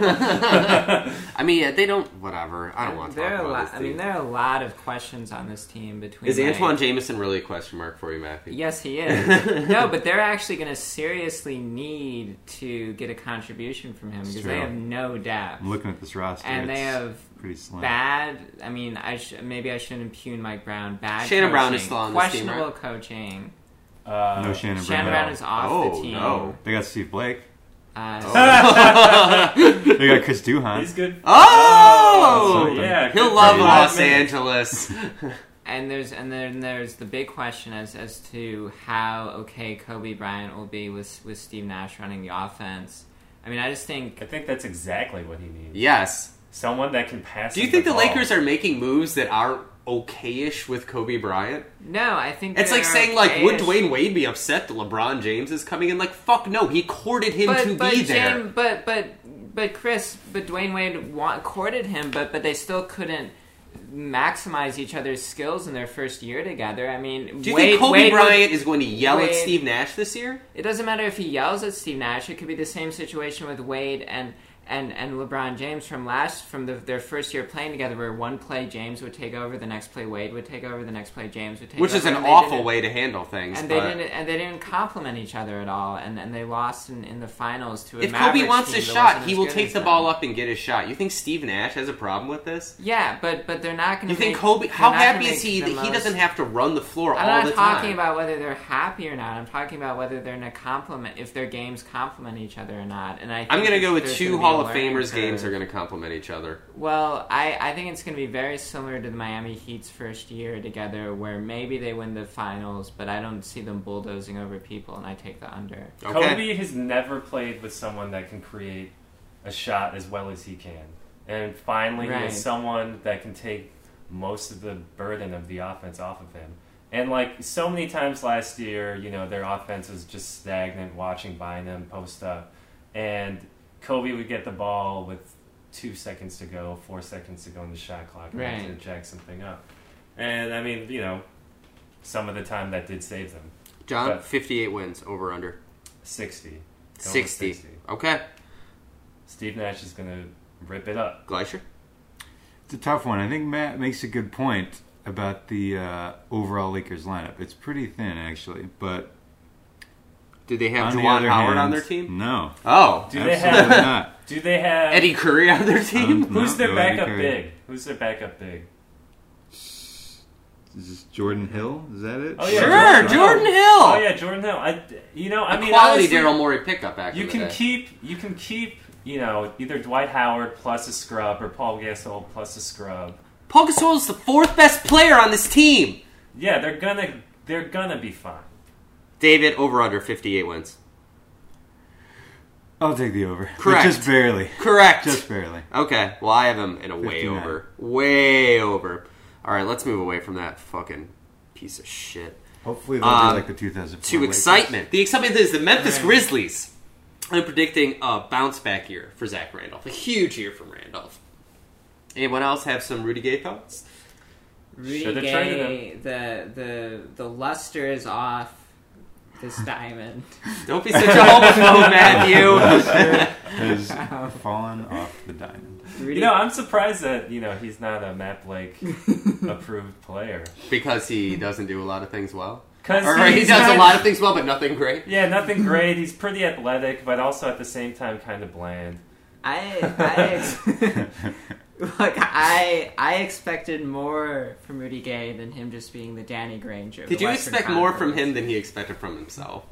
I mean, they don't... Whatever. I don't want to there talk are a about lot. this I team. mean, there are a lot of questions on this team between. Is like- Antoine Jameson really a question mark for you, Matthew? Yes, he is. No, but they're actually going to seriously need to get a contribution from him because It's they true. have no depth. I'm looking at this roster. And they it's have pretty slim. bad. I mean, I sh- maybe I shouldn't impugn Mike Brown. Bad. Shannon coaching, Brown is still on this team, questionable right? coaching. Uh, No Shannon Shannon Brown. Brown is off Oh, the team. no. They got Steve Blake. Uh, They got Chris Duhon. He's good. Oh! Something. yeah. He'll good love for Los him. Angeles. And there's and then there's the big question as as to how okay Kobe Bryant will be with with Steve Nash running the offense. I mean, I just think I think that's exactly what he needs. Yes. Someone that can pass. Do you him think the ball. Lakers are making moves that aren't okay-ish with Kobe Bryant? no, I think It's like they're saying, like, would okay-ish. Dwayne Wade be upset that LeBron James is coming in? Like, fuck no, he courted him but, to but be there. James, but but but Chris, but Dwayne Wade wa- courted him, but but they still couldn't maximize each other's skills in their first year together. I mean, Do you Wade, think Kobe Wade would- Bryant is going to yell at Wade- Steve Nash this year? It doesn't matter if he yells at Steve Nash. It could be the same situation with Wade and and, and LeBron James from last from the, their first year playing together, where one play James would take over, the next play Wade would take over, the next play James would take Which over. is an and they awful didn't- way to handle things. And they but didn't and they didn't complement each other at all, and, and they lost in, in the finals to a if Kobe Mavericks wants team his that shot, wasn't he as will good take as the them. ball up and get his shot. You think Steve Nash has a problem with this? Yeah, but but they're not going to. You think make, Kobe? they're How not gonna happy is make he the that he most- doesn't have to run the floor I'm all not the talking time? about whether they're happy or not. I'm talking about whether they're in a complement, if their games complement each other or not. And I think I'm going to go with there's two gonna be Hall a of learning Famers games curve. are going to complement each other. Well, I, I think it's going to be very similar to the Miami Heat's first year together, where maybe they win the finals, but I don't see them bulldozing over people, and I take the under. Okay. Kobe has never played with someone that can create a shot as well as he can. And finally, he Right. has someone that can take most of the burden of the offense off of him. And like so many times last year, you know, their offense was just stagnant, watching Bynum post up. And Kobe would get the ball with two seconds to go, four seconds to go in the shot clock, and have to Right. jack something up. And I mean, you know, some of the time that did save them. John, But- fifty-eight wins, over under. sixty. Going with sixty. sixty. Okay. Steve Nash is going to rip it up. Gleischer? It's a tough one. I think Matt makes a good point about the uh, overall Lakers lineup. It's pretty thin, actually, but Do they have On the Juwan other Howard hand, on their team? No. Oh. Do they absolutely have not. Do they have Eddie Curry on their team? Um, Who's No, their no Eddie backup Curry. big? Who's their backup big? Is this Jordan Hill? Is that it? Oh, yeah, Sure, Jordan Jordan Hill. Oh yeah, Jordan Hill. I, you know, I A mean, quality honestly, Daryl Morey pickup back in You the can day. keep, you can keep, you know, either Dwight Howard plus a scrub or Paul Gasol plus a scrub. Paul Gasol is the fourth best player on this team. Yeah, they're gonna, they're gonna be fine. David, over under fifty-eight wins. I'll take the over. But Correct. just barely. Correct. Just barely. Okay, well, I have him in a way fifty-nine. over. Way over. All right, let's move away from that fucking piece of shit. Hopefully they'll Um, be like the two thousand four To Lakers. excitement. The excitement is the Memphis Right. Grizzlies. I'm predicting a bounce back year for Zach Randolph. A huge year from Randolph. Anyone else have some Rudy Gay thoughts? Rudy Should've traded Gay, the the the luster is off this diamond. Don't be such a homophobe, Matthew. Has fallen off the diamond. Rudy, You know, I'm surprised that you know he's not a Matt Blake approved player. Because he doesn't do a lot of things well. Because Or he does a lot of things well, but nothing great. Yeah, nothing great. He's pretty athletic, but also at the same time kind of bland. I I ex- look I I expected more from Rudy Gay than him just being the Danny Granger. of Did the you Western expect more from Conference. him than he expected from himself?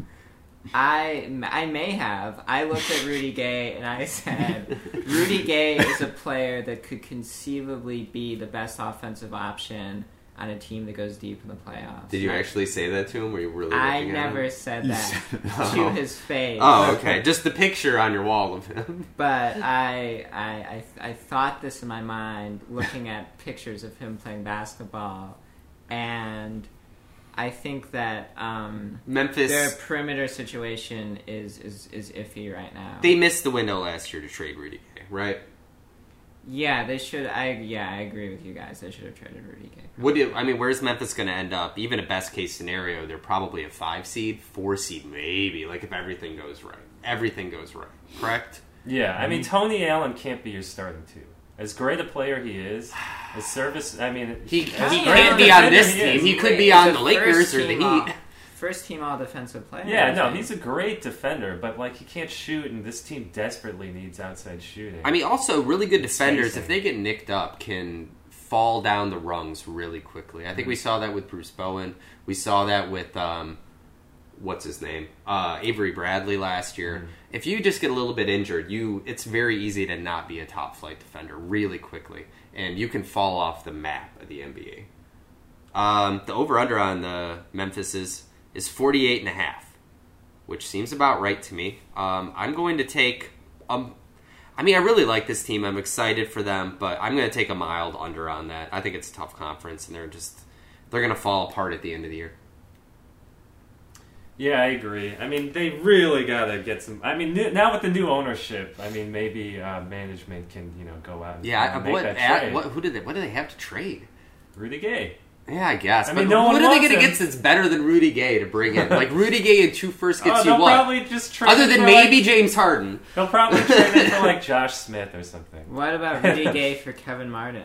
I, I may have. I looked at Rudy Gay and I said, Rudy Gay is a player that could conceivably be the best offensive option on a team that goes deep in the playoffs. Did you And I- actually say that to him? Were you really I looking at never him? said You that said that. to Oh. his face. Oh, okay. Just the picture on your wall of him. But I, I, I, I thought this in my mind, looking at pictures of him playing basketball, and I think that um, Memphis, their perimeter situation is, is, is iffy right now. they missed the window last year to trade Rudy Gay, right? Yeah, they should. I yeah, I agree with you guys. They should have traded Rudy Gay. Would you, I mean, where's Memphis going to end up? Even a best case scenario, they're probably a five seed, four seed, maybe. Like if everything goes right, everything goes right, correct? Yeah, I Mm-hmm. mean Tony Allen can't be your starting two. As great a player he is, his service. I mean, He, as he great can't a be on defender this he team. is. He could be He's on a the Lakers first or the team all- Heat. First team all defensive player. Yeah, I no, think. he's a great defender, but like he can't shoot, and this team desperately needs outside shooting. I mean, also really good It's defenders, spacing. if they get nicked up, can fall down the rungs really quickly. I think we saw that with Bruce Bowen. We saw that with um, what's his name, uh, Avery Bradley last year. Mm-hmm. If you just get a little bit injured, you it's very easy to not be a top flight defender really quickly, and you can fall off the map of the N B A. Um, the over under on the Memphis is is forty-eight and a half, which seems about right to me. Um, I'm going to take um. I mean, I really like this team. I'm excited for them, but I'm going to take a mild under on that. I think it's a tough conference, and they're just they're going to fall apart at the end of the year. yeah, I agree. I mean, they really gotta get some. I mean, new, now with the new ownership, I mean, maybe uh, management can you know go out and Yeah, I, make what, that at, trade. what who did they what do they have to trade? Rudy Gay. Yeah, I guess. I but mean, no what one are they wants going to him. get that's better than Rudy Gay to bring in? Like Rudy Gay and two first gets oh, you they'll what? probably just trade Other him than for, maybe like, James Harden. they'll probably trade him for like Josh Smith or something. What about Rudy Gay for Kevin Martin?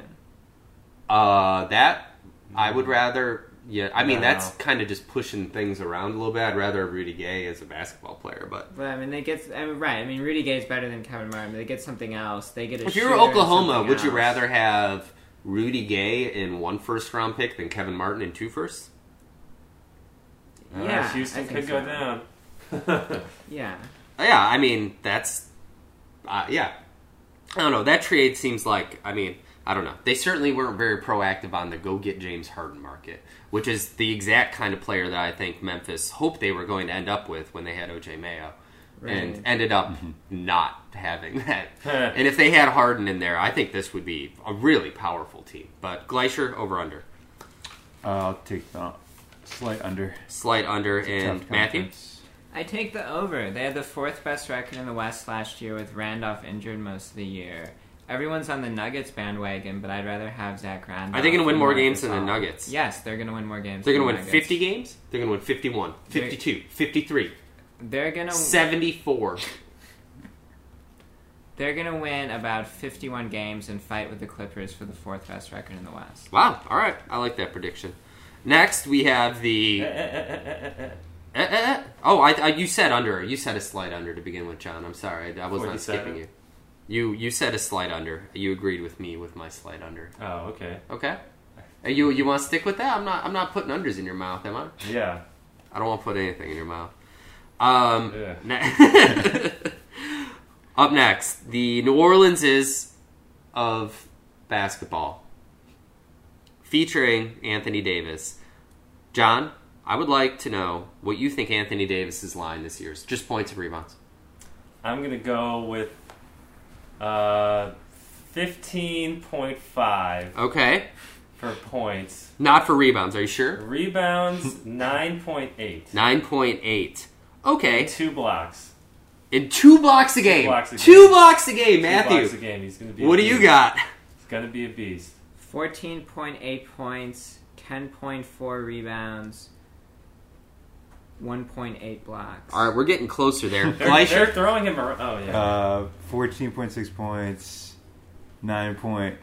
Uh, that I would rather. Yeah, I mean No. that's kind of just pushing things around a little bit. I'd rather have Rudy Gay as a basketball player, but But I mean, they get. I mean, right. I mean, Rudy Gay is better than Kevin Martin. But they get something else. They get a. if you were shooter and Oklahoma, something would you else. rather have Rudy Gay in one first round pick than Kevin Martin in two firsts? Uh, Yeah, Houston I think could go so. down. Yeah. Yeah, I mean that's uh, yeah. I don't know. That trade seems like I mean I don't know. They certainly weren't very proactive on the go get James Harden market, which is the exact kind of player that I think Memphis hoped they were going to end up with when they had O J Mayo, and Right. ended up not having that. And if they had Harden in there, I think this would be a really powerful team. But Glacier over under, Uh, I'll take the slight under. slight under, It's a and tough Matthew. conference. I take the over. They had the fourth best record in the West last year with Randolph injured most of the year. Everyone's on the Nuggets bandwagon, but I'd rather have Zach Randolph. Are they going to win than more Marcus games than the All. Nuggets? Yes, they're going to win more games. They're than going the to win Nuggets. fifty games. They're going to win fifty-one, fifty-two, fifty-three, They're going to seventy-four. they're going to win about fifty-one games and fight with the Clippers for the fourth best record in the West. Wow. All right. I like that prediction. Next, we have the Eh, eh, eh. Oh, I, I, you said under. You said a slight under to begin with, John. I'm sorry. I was What, not you said skipping it? you. You you said a slight under. You agreed with me with my slight under. Oh, okay. Okay. Uh, You you want to stick with that? I'm not I'm not putting unders in your mouth, am I? Yeah. I don't want to put anything in your mouth. Um, Yeah. ne- Up next, the New Orleans is of basketball, featuring Anthony Davis. John, I would like to know what you think Anthony Davis's line this year is. Just points and rebounds. I'm gonna go with uh, fifteen point five Okay. for points. Not for rebounds. Are you sure? Rebounds nine point eight. nine point eight. Okay. Two blocks. In two blocks a game. blocks a Two game. blocks a game, Two Matthew. blocks a game. He's gonna be. What a do you beast. got? He's gonna be a beast. fourteen point eight points, ten point four rebounds, one point eight blocks. All right, we're getting closer there. They're, Fleischer? they're throwing him around. Oh yeah. Uh, fourteen point six points, nine point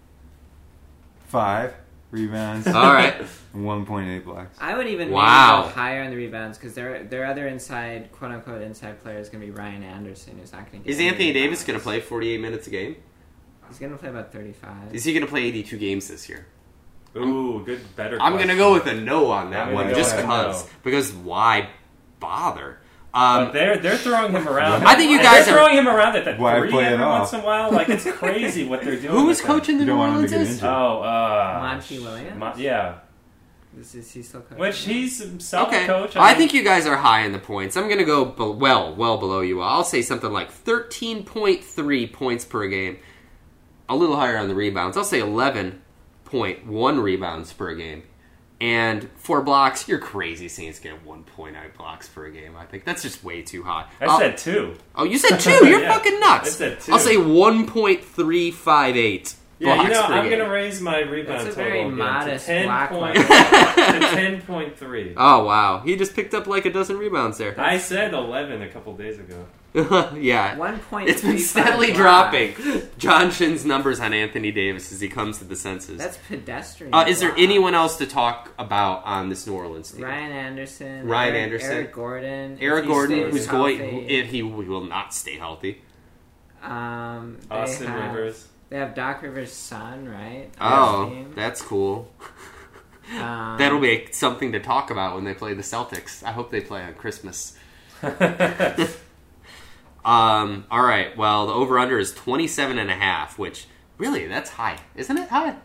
five rebounds, All right. and one point eight blocks. I would even Wow. maybe go higher on the rebounds because their their other inside, quote unquote, inside player is going to be Ryan Anderson, who's not going to get. Is any Anthony Davis rebounds. going to play forty-eight minutes a game? He's going to play about thirty-five. Is he going to play eighty-two games this year? Ooh, good, better. I'm going to question. go with a no on that I'm one, gonna go just with a because. no. Because why bother? But Um, they're they're throwing him around. I think you And guys they're are- throwing him around at the Why three play it every off? once in a while. Like it's crazy what they're doing. who was with him. coaching the You New don't want him to Orleans? get is? injured. Oh, uh, Monty Williams? Mon- yeah. Is, is he still coaching? Which he's a solid Okay, coach. I mean, think you guys are high in the points. I'm going to go be- well, well below you. I'll say something like thirteen point three points per game. A little higher on the rebounds. I'll say eleven point one rebounds per game. And four blocks, you're crazy Saints get one point eight blocks per game, I think. That's just way too high. I I'll- said two. Oh, you said two? You're Yeah, fucking nuts. I said two. I'll say one point three five eight Yeah, blocks you know, per I'm game. going to raise my rebound That's a total very again modest to ten block point line. to ten point three. Oh, wow. He just picked up like a dozen rebounds there. I said eleven a couple days ago. Yeah. One point. It's been steadily dropping. John Shin's numbers on Anthony Davis as he comes to the senses. That's pedestrian. Uh, is there block. anyone else to talk about on this New Orleans team? Ryan Anderson. Ryan Eric, Anderson. Eric Gordon. if Eric he Gordon, stays who's going, healthy. if he will not stay healthy. Um, they Austin have, Rivers. They have Doc Rivers' son, right? Oh, On his team. that's cool. Um, That'll be something to talk about when they play the Celtics. I hope they play on Christmas. Um, all right. Well, the over-under is twenty-seven and a half, which, really, that's high. Isn't it high?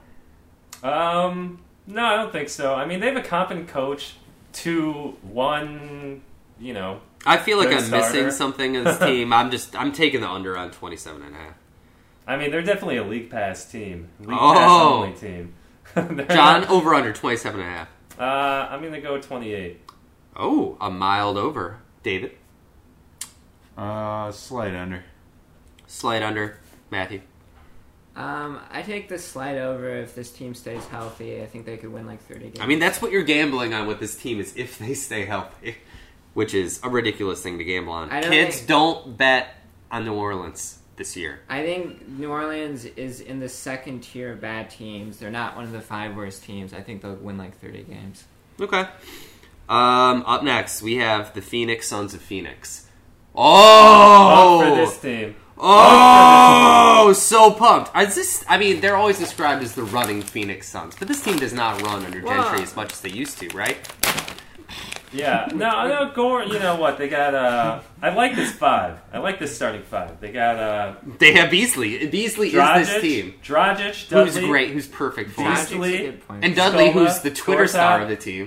Um, no, I don't think so. I mean, they have a competent coach. Two, one, you know. I feel like Good I'm starter. missing something in this team. I'm just, I'm taking the under on twenty-seven and a half. I mean, they're definitely a league pass team. League Oh. pass only team. They're John, not- over-under twenty-seven and a half. uh, I'm gonna go twenty-eight. Oh, a mild over. David? Uh, slight under. Slight under. Matthew? Um, I take the slide over if this team stays healthy. I think they could win like thirty games. I mean, that's what you're gambling on with this team, is if they stay healthy. Which is a ridiculous thing to gamble on. I don't Kids, think- don't bet on New Orleans this year. I think New Orleans is in the second tier of bad teams. They're not one of the five worst teams. I think they'll win like thirty games. Okay. Um, up next, we have the Phoenix Suns of Phoenix. Oh! Up for this team. Oh, so pumped! I just, I mean, they're always described as the running Phoenix Suns, but this team does not run under Well- Gentry as much as they used to, right? Yeah, no, no, Gore. You know what? They got. Uh, I like this five. I like this starting five. They got uh, They have Beasley. Beasley Dragic, is this team. Dragic, Dudley, Who's great, who's perfect for us. Beasley. Dragic's a good point. And Dudley, Scola, who's the Twitter Gortat. star of the team.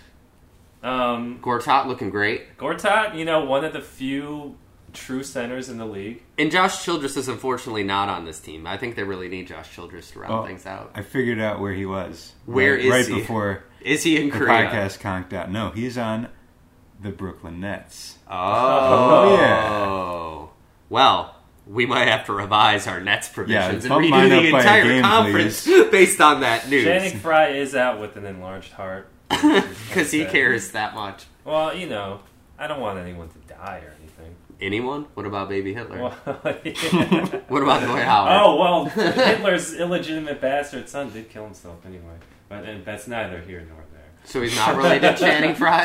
Um, Gortat looking great. Gortat, you know, one of the few true centers in the league. And Josh Childress is unfortunately not on this team. I think they really need Josh Childress to round Oh, things out. I figured out where he was. Where right, is right he? before Is he in the Korea? podcast conked out. No, he's on the Brooklyn Nets. Oh. Oh, yeah. Well, we might have to revise our Nets predictions bump and mine redo up the by a entire game, conference based on that news. Channing Frye is out with an enlarged heart. Because he cares that much. Well, you know, I don't want anyone to die or anything. Anyone? What about baby Hitler? Well, yeah. What about Dwight Howard? Oh, well, Hitler's illegitimate bastard son did kill himself anyway. But uh, that's neither here nor there. So he's not related to Channing Frye?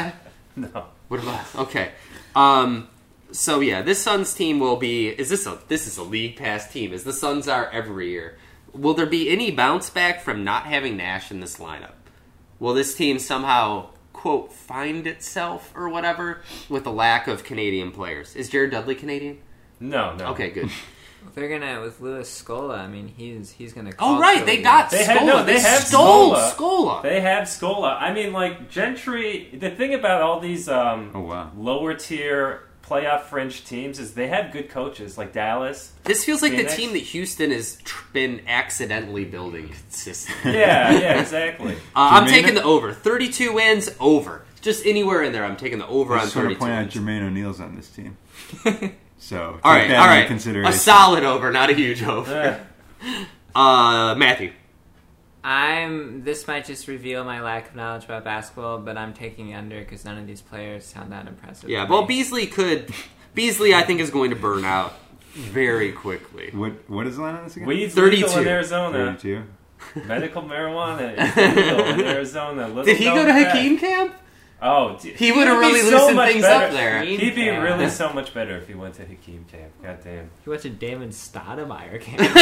No. What about okay? Um, so yeah, this Suns team will be. Is this a this is a league pass team? As the Suns are every year. Will there be any bounce back from not having Nash in this lineup? Will this team somehow quote find itself or whatever with the lack of Canadian players? Is Jared Dudley Canadian? No, no. Okay, good. They're gonna with Louis Scola. I mean, he's he's gonna. Call Oh right, they got They Scola. have- no, they, they have stole Scola. Scola. They have Scola. I mean, like, Gentry... The thing about all these um, Oh, wow. lower-tier playoff fringe teams is they have good coaches, like Dallas. This feels like Phoenix. the team that Houston has tr- been accidentally building consistently. Yeah, yeah, exactly. Uh, I'm Jermaine- taking the over. thirty-two wins, over. Just anywhere in there, I'm taking the over I on just want to thirty-two point out wins. Jermaine O'Neal's on this team. So take All right, that all into right. consideration. A solid over, not a huge over. Uh, Uh, Matthew. I'm. This might just reveal my lack of knowledge about basketball, but I'm taking under because none of these players sound that impressive. Yeah, to well, me. Beasley could... Beasley, I think, is going to burn out very quickly. What what is the line on this again? weed's thirty-two. legal in Arizona. thirty-two. Medical marijuana is legal in Arizona. Little Did he go known to fact. Hakeem camp? Oh, d- He would have would be really so loosened much things better. up there. Hakeem He'd be camp. really so much better if he went to Hakeem camp. God damn. He went to Damon Stoudemire camp.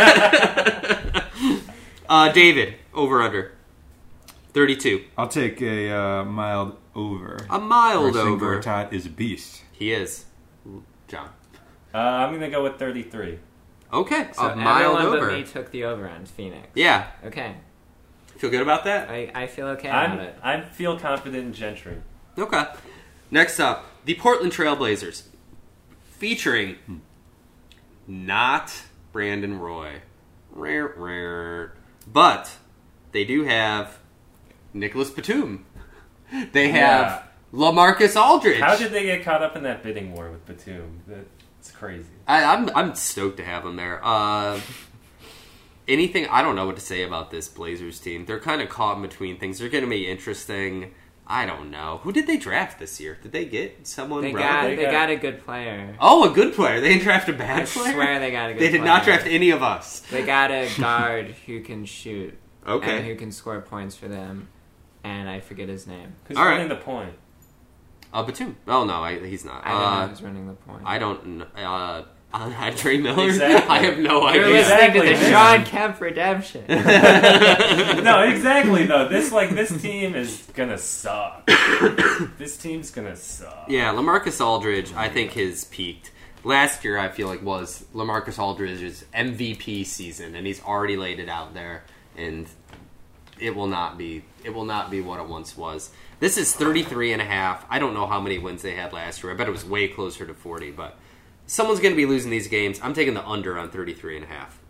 Uh, David, over under. thirty-two. I'll take a uh, mild over. A mild Marcin over. Gortat is a beast. He is. John. Uh, I'm going to go with thirty-three. Okay, So a mild everyone over. but me took the over on Phoenix. Yeah. Okay. Feel good about that? I, I feel okay about I'm, it. I feel confident in Gentry. Okay. Next up, the Portland Trailblazers. Featuring not Brandon Roy. Rare, rare. But they do have Nicholas Batum. They have LaMarcus Aldridge. How did they get caught up in that bidding war with Batum? That's crazy. I, I'm I'm stoked to have him there. Uh, anything? I don't know what to say about this Blazers team. They're kind of caught in between things. They're going to be interesting. I don't know. Who did they draft this year? Did they get someone? They got relevant? They they got- got a good player. Oh, a good player. They didn't draft a I bad player. swear they got a good They did player. not draft any of us. They got a guard who can shoot Okay. and who can score points for them, and I forget his name. Who's All right. running the point? Uh, Batum. Oh no, I, he's not. I don't uh, know who's running the point. I don't. kn- Uh, uh, Trey Miller. Exactly. I have no You're idea. listening to the Exactly. Sean Kemp redemption. No, exactly though. This like this team is gonna suck. This team's gonna suck. Yeah, LaMarcus Aldridge, I think has peaked. Last year, I feel like was LaMarcus Aldridge's M V P season, and he's already laid it out there, and it will not be. It will not be what it once was. This is thirty-three and a half. I don't know how many wins they had last year. I bet it was way closer to forty, but someone's going to be losing these games. I'm taking the under on thirty-three and a half.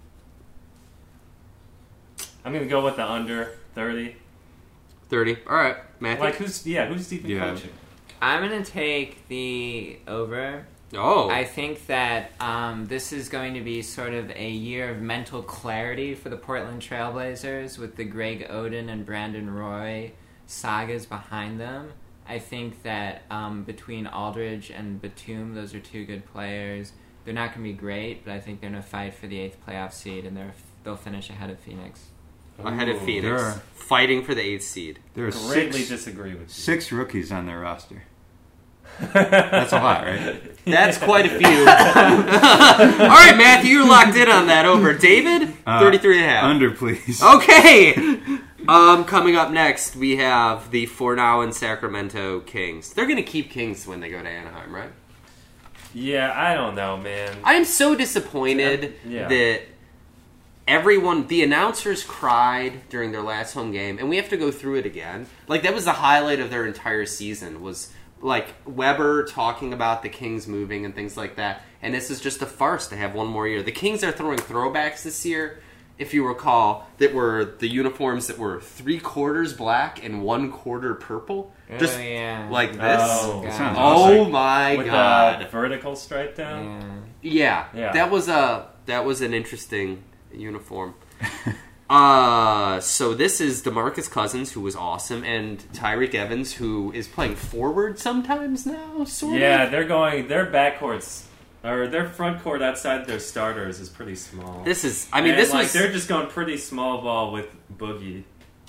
I'm gonna go with the under thirty. thirty. All right, Matthew. Like who's yeah who's even Yeah. coaching? I'm gonna take the over. oh, I think that um, this is going to be sort of a year of mental clarity for the Portland Trailblazers with the Greg Oden and Brandon Roy sagas behind them. I think that um, between Aldridge and Batum, those are two good players. They're not going to be great, but I think they're going to fight for the eighth playoff seed, and they're, they'll finish ahead of Phoenix. ahead of Ooh, Phoenix, there are- fighting for the eighth seed. There are Greatly six, disagree with you. six rookies on their roster. That's a lot, right? That's quite a few. All right, Matthew, you're locked in on that over. David, Uh, thirty-three and a half. Under, please. Okay. Um, coming up next, we have the Fornow and Sacramento Kings. They're going to keep Kings when they go to Anaheim, right? Yeah, I don't know, man. I am so disappointed Yeah. that everyone, the announcers cried during their last home game, and we have to go through it again. Like, that was the highlight of their entire season, was, like, Weber talking about the Kings moving and things like that, and this is just a farce to have one more year. The Kings are throwing throwbacks this year, if you recall, that were the uniforms that were three quarters black and one quarter purple. Just oh, yeah. like this. Oh, God. sounds Oh awesome. my with god. the vertical stripe down. Yeah. Yeah, Yeah. that was a that was an interesting uniform. uh so this is DeMarcus Cousins, who was awesome, and Tyreek Evans, who is playing forward sometimes now, sort Yeah, of. they're going. Their backcourts or their front court outside their starters is pretty small. This is, I mean, And, this like, was they're just going pretty small ball with Boogie.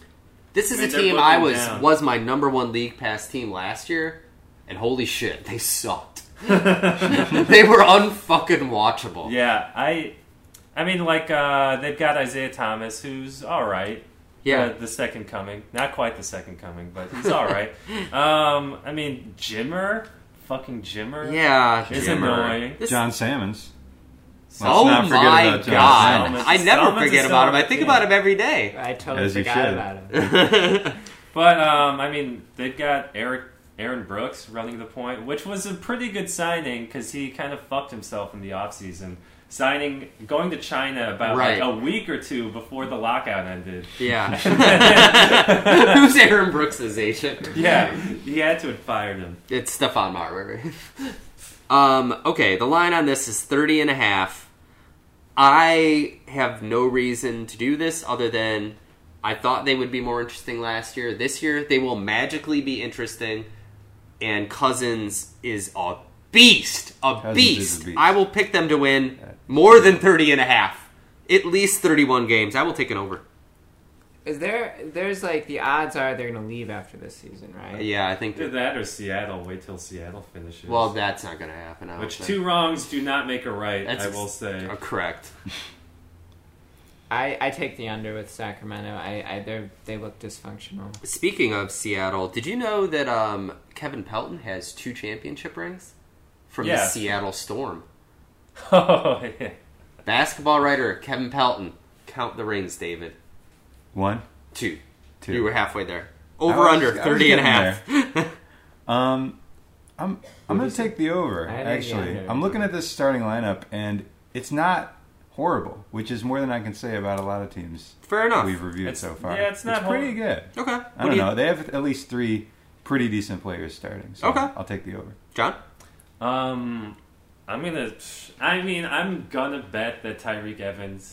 This is I mean, a they're team looking I was down. was my number one league pass team last year, and holy shit, they sucked. They were unfucking watchable. Yeah, I, I mean, like uh, they've got Isaiah Thomas, who's all right. Yeah. the, the second coming, not quite the second coming, but he's all right. um, I mean, Jimmer, fucking Jimmer, Yeah, is Jimmer. annoying. This- John Salmons. Let's oh not forget my about John god! Salmons. I never Salmons forget is about him. still I on think the about team. him every day. I totally As you forgot should. about him. But um, I mean, they've got Eric Aaron Brooks running the point, which was a pretty good signing because he kind of fucked himself in the offseason. Signing, going to China about Right. like a week or two before the lockout ended. Yeah. Who's Aaron Brooks' agent? Yeah, he had to have fired him. It's Stephon Marbury. um, okay, the line on this is thirty and a half. I have no reason to do this other than I thought they would be more interesting last year. This year, they will magically be interesting, and Cousins is a beast. A Cousins beast. is a beast. I will pick them to win more than thirty and a half. At least thirty-one games. I will take an over. Is there? There's like the odds are they're gonna leave after this season, right? Yeah, I think Either that, that or Seattle. Wait till Seattle finishes. well, that's not going to happen. I don't which think. two wrongs do not make a right. That's I will say. Uh, correct. I, I take the under with Sacramento. I, I they they look dysfunctional. Speaking of Seattle, did you know that um, Kevin Pelton has two championship rings from the Yeah. Seattle Storm? Oh yeah. Basketball writer Kevin Pelton. Count the rings, David. One, Two. two. You were halfway there. I Over was- under I was thirty and a getting half. Um, I'm I'm gonna take the over. I think Actually, the under. I'm looking at this starting lineup, and it's not horrible, which is more than I can say about a lot of teams Fair enough. we've reviewed It's- so far. yeah, it's not pretty hor- good. Okay. I What don't do you- know. They have at least three pretty decent players starting. So Okay. I'll take the over. John? Um, I'm gonna. I mean, I'm gonna bet that Tyreek Evans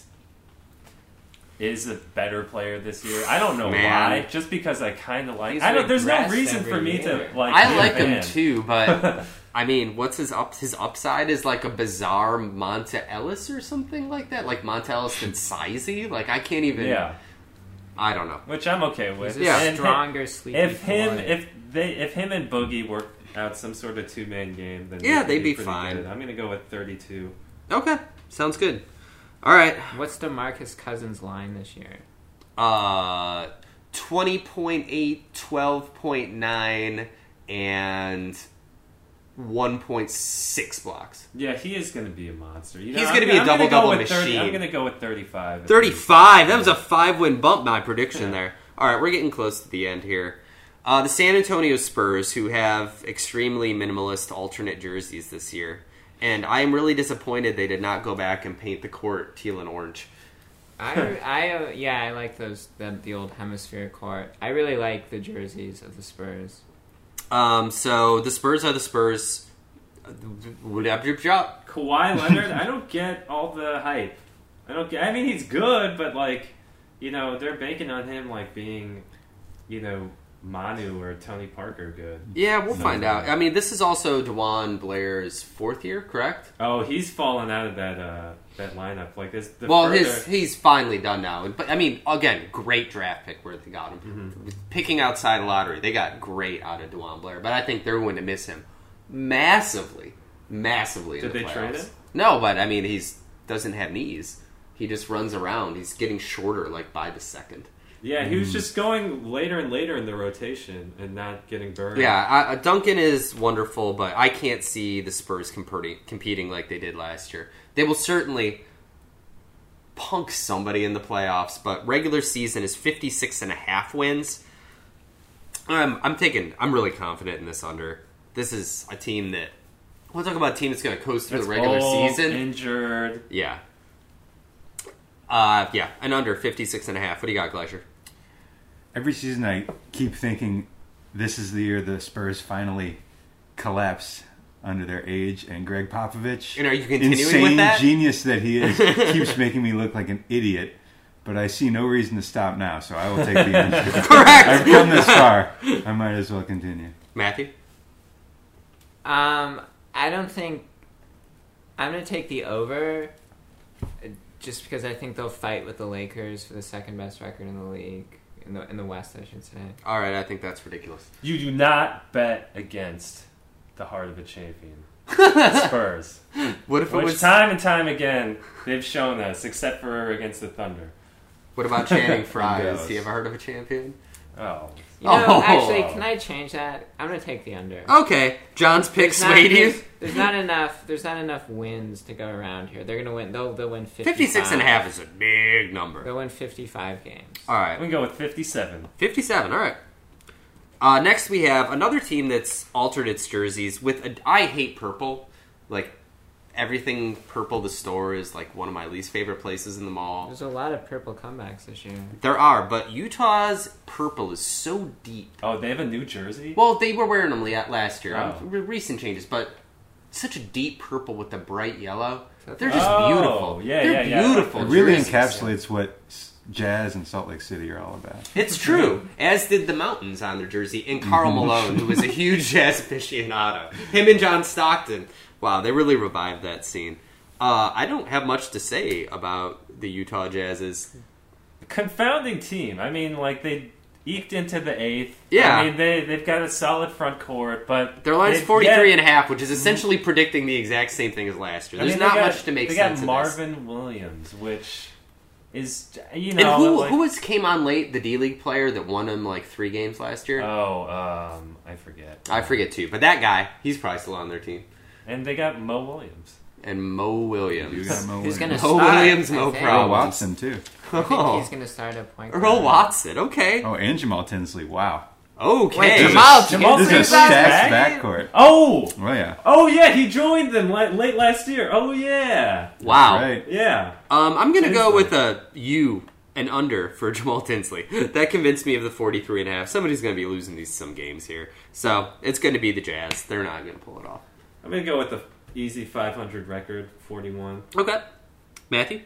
is a better player this year. I don't know Man. why. Just because I kind of like. He's I don't. There's no regressed reason every for me year. to like. I be a like him fan. too, but I mean, what's his up? His upside is like a bizarre Monta Ellis or something like that. Like Monta Ellis and Sizey. Like I can't even. Yeah, I don't know. which I'm okay with. He's a Yeah. And stronger, sleepy If him, boy. if they, if him and Boogie work out some sort of two man game, then Yeah, could they'd be pretty fine. good. I'm gonna go with thirty-two. Okay, sounds good. All right. What's DeMarcus Cousins line this year? Uh, twenty point eight, twelve point nine, and one point six blocks. Yeah, he is going to be a monster. You know, He's I'm gonna be a I'm gonna double-double go with thirty machine. I'm going to go with thirty-five. at thirty-five. That was a five-win bump. My prediction Yeah. there. All right, we're getting close to the end here. Uh, the San Antonio Spurs, who have extremely minimalist alternate jerseys this year, and I am really disappointed they did not go back and paint the court teal and orange. I, I uh, yeah, I like those the, the old hemisphere court. I really like the jerseys of the Spurs. Um, so the Spurs are the Spurs. Whatever your job. Kawhi Leonard, I don't get all the hype. I don't get. I mean, he's good, but like, you know, they're banking on him like being, you know, Manu or Tony Parker good. Yeah, we'll No. find out. I mean, this is also DeJuan Blair's fourth year, correct? Oh, he's fallen out of that uh, that lineup. Like this. The Well, further, his he's finally done now. But I mean, again, great draft pick where they got him. Mm-hmm. Picking outside the lottery, they got great out of DeJuan Blair. But I think they're going to miss him massively, massively. Did in the they trade playoffs. him? No, but I mean, he's doesn't have knees. He just runs around. He's getting shorter, like by the second. Yeah, he was just going later and later in the rotation and not getting burned. Yeah, I, uh, Duncan is wonderful, but I can't see the Spurs competing, competing like they did last year. They will certainly punk somebody in the playoffs, but regular season is fifty-six and a half wins. I'm, I'm taking, I'm really confident in this under. This is a team that, we'll talk about a team that's going to coast through That's the regular old, season. injured. Yeah. Uh, yeah, an under fifty-six and a half. What do you got, Gleiser? Every season I keep thinking this is the year the Spurs finally collapse under their age, and Greg Popovich, And are you continuing insane with that? genius that he is, keeps making me look like an idiot. But I see no reason to stop now, so I will take the under. Correct! I've come this far. I might as well continue. Matthew? Um, I don't think I'm gonna take the over, uh, just because I think they'll fight with the Lakers for the second best record in the league. in the in the West, I should say. All right, I think that's ridiculous. You do not bet against the heart of a champion. Spurs. What if it Which was? time and time again they've shown us, except for against the Thunder. What about Channing Frye? Windows. Has he ever heard of a champion? Oh. You know, Oh. actually, can I change that? I'm gonna take the under. Okay, John's pick There's not- swayed you. There's, there's not enough. There's not enough wins to go around here. They're gonna win. They'll they'll win fifty-five. fifty-six and a half is a big number. They'll win fifty-five games. All We right, can go with fifty-seven. fifty-seven. All right. Uh, next, we have another team that's altered its jerseys with. A, I hate purple. Like everything purple. The store is like one of my least favorite places in the mall. There's a lot of purple comebacks this year. There are, but Utah's purple is so deep. Oh, they have a new jersey? Well, they were wearing them le- last year. Oh. Um, re- recent changes, but such a deep purple with the bright yellow. They're just Oh, beautiful. yeah, They're yeah, yeah. beautiful. It really jerseys. encapsulates what s- Jazz and Salt Lake City are all about. It's true. As did the Mountains on their jersey, and Karl Malone, who was a huge jazz aficionado. Him and John Stockton. Wow, they really revived that scene. Uh, I don't have much to say about the Utah Jazz's. Confounding team. I mean, like, they eked into the eighth. Yeah. I mean, they, they've got a solid front court, but... Their line's they've forty-three yet- and a half, which is essentially predicting the exact same thing as last year. I There's mean, they not got- much to make they sense got of this. Marvin Williams, which is, you And know... who like, who was came on late? The D League player that won him like three games last year. Oh, um, I forget. I forget too, but that guy, he's probably still on their team. And they got Mo Williams. And Mo You Williams. got Mo Who's Williams. gonna Mo start? Williams, I Mo think. Earl Problems. Watson too. I think Oh, he's gonna start at point guard. Earl Watson. Okay. Oh, and Jamal Tinsley. Wow. Okay. Wait, This is Jamal a- Jamal This is a Tinsley's stacked back? backcourt. Oh! Oh yeah. Oh, yeah, he joined them la- late last year. Oh, yeah. Wow. Right. Yeah. Um, I'm gonna go Tinsley. with a U and under for Jamal Tinsley. That convinced me of the forty-three and a half. Somebody's gonna be losing these some games here, so it's gonna be the Jazz. They're not gonna pull it off. I'm going to go with the easy five hundred record, forty-one. Okay. Matthew.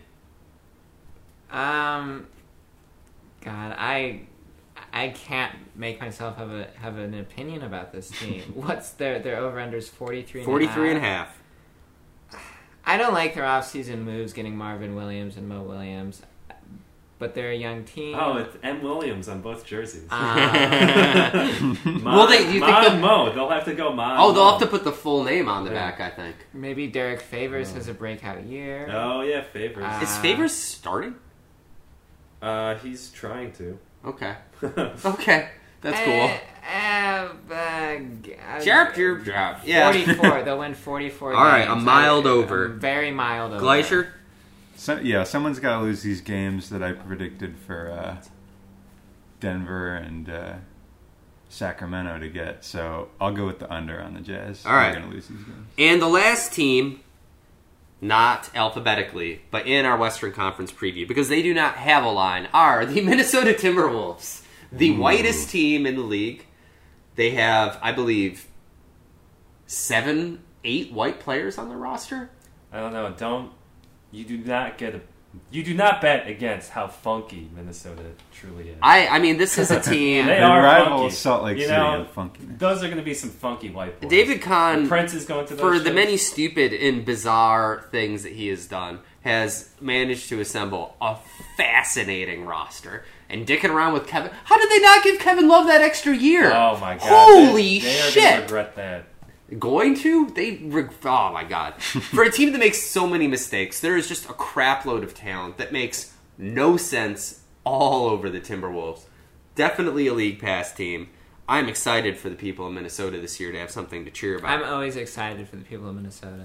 Um, God, I I can't make myself have a have an opinion about this team. What's their their over unders forty-three and forty-three and a half. I don't like their offseason moves, getting Marvin Williams and Mo Williams, but they're a young team. Oh, it's M. Williams on both jerseys. Um, Ma, Well, they- do you Ma think and the- Mo. They'll have to go Ma. Oh, and they'll Mo. have to put the full name on the Yeah. back, I think. maybe Derek Favors has a breakout year. Oh, yeah, Favors. Uh, Is Favors starting? Uh, he's trying to. Okay. Okay. That's cool. Eh, eh, uh, g- uh, Jarp, jarp, jarp. Yeah. forty-four. They'll win forty-four. All right, games. a mild I- over. um, very mild over. Gleicher. So, yeah, someone's got to lose these games that I predicted for uh, Denver and uh, Sacramento to get. So I'll go with the under on the Jazz. All right. They're going to lose these games. And the last team, not alphabetically, but in our Western Conference preview, because they do not have a line, are the Minnesota Timberwolves, the whitest team in the league. They have, I believe, seven, eight white players on their roster. I don't know. Don't. You do not get a. You do not bet against how funky Minnesota truly is. I, I mean, this is a team. They They are rival funky. Salt Lake You City know, in funkiness. Those are going to be some funky white boys. David Kahn, The Prince is going to those for the shows. many stupid and bizarre things that he has done, has managed to assemble a fascinating roster. And dicking around with Kevin. How did they not give Kevin Love that extra year? Oh my god! Holy they, they are shit! Gonna regret that. Going to? They. Reg- oh my god. For a team that makes so many mistakes, there is just a crap load of talent that makes no sense all over the Timberwolves. Definitely a league pass team. I'm excited for the people in Minnesota this year to have something to cheer about. I'm always excited for the people of Minnesota.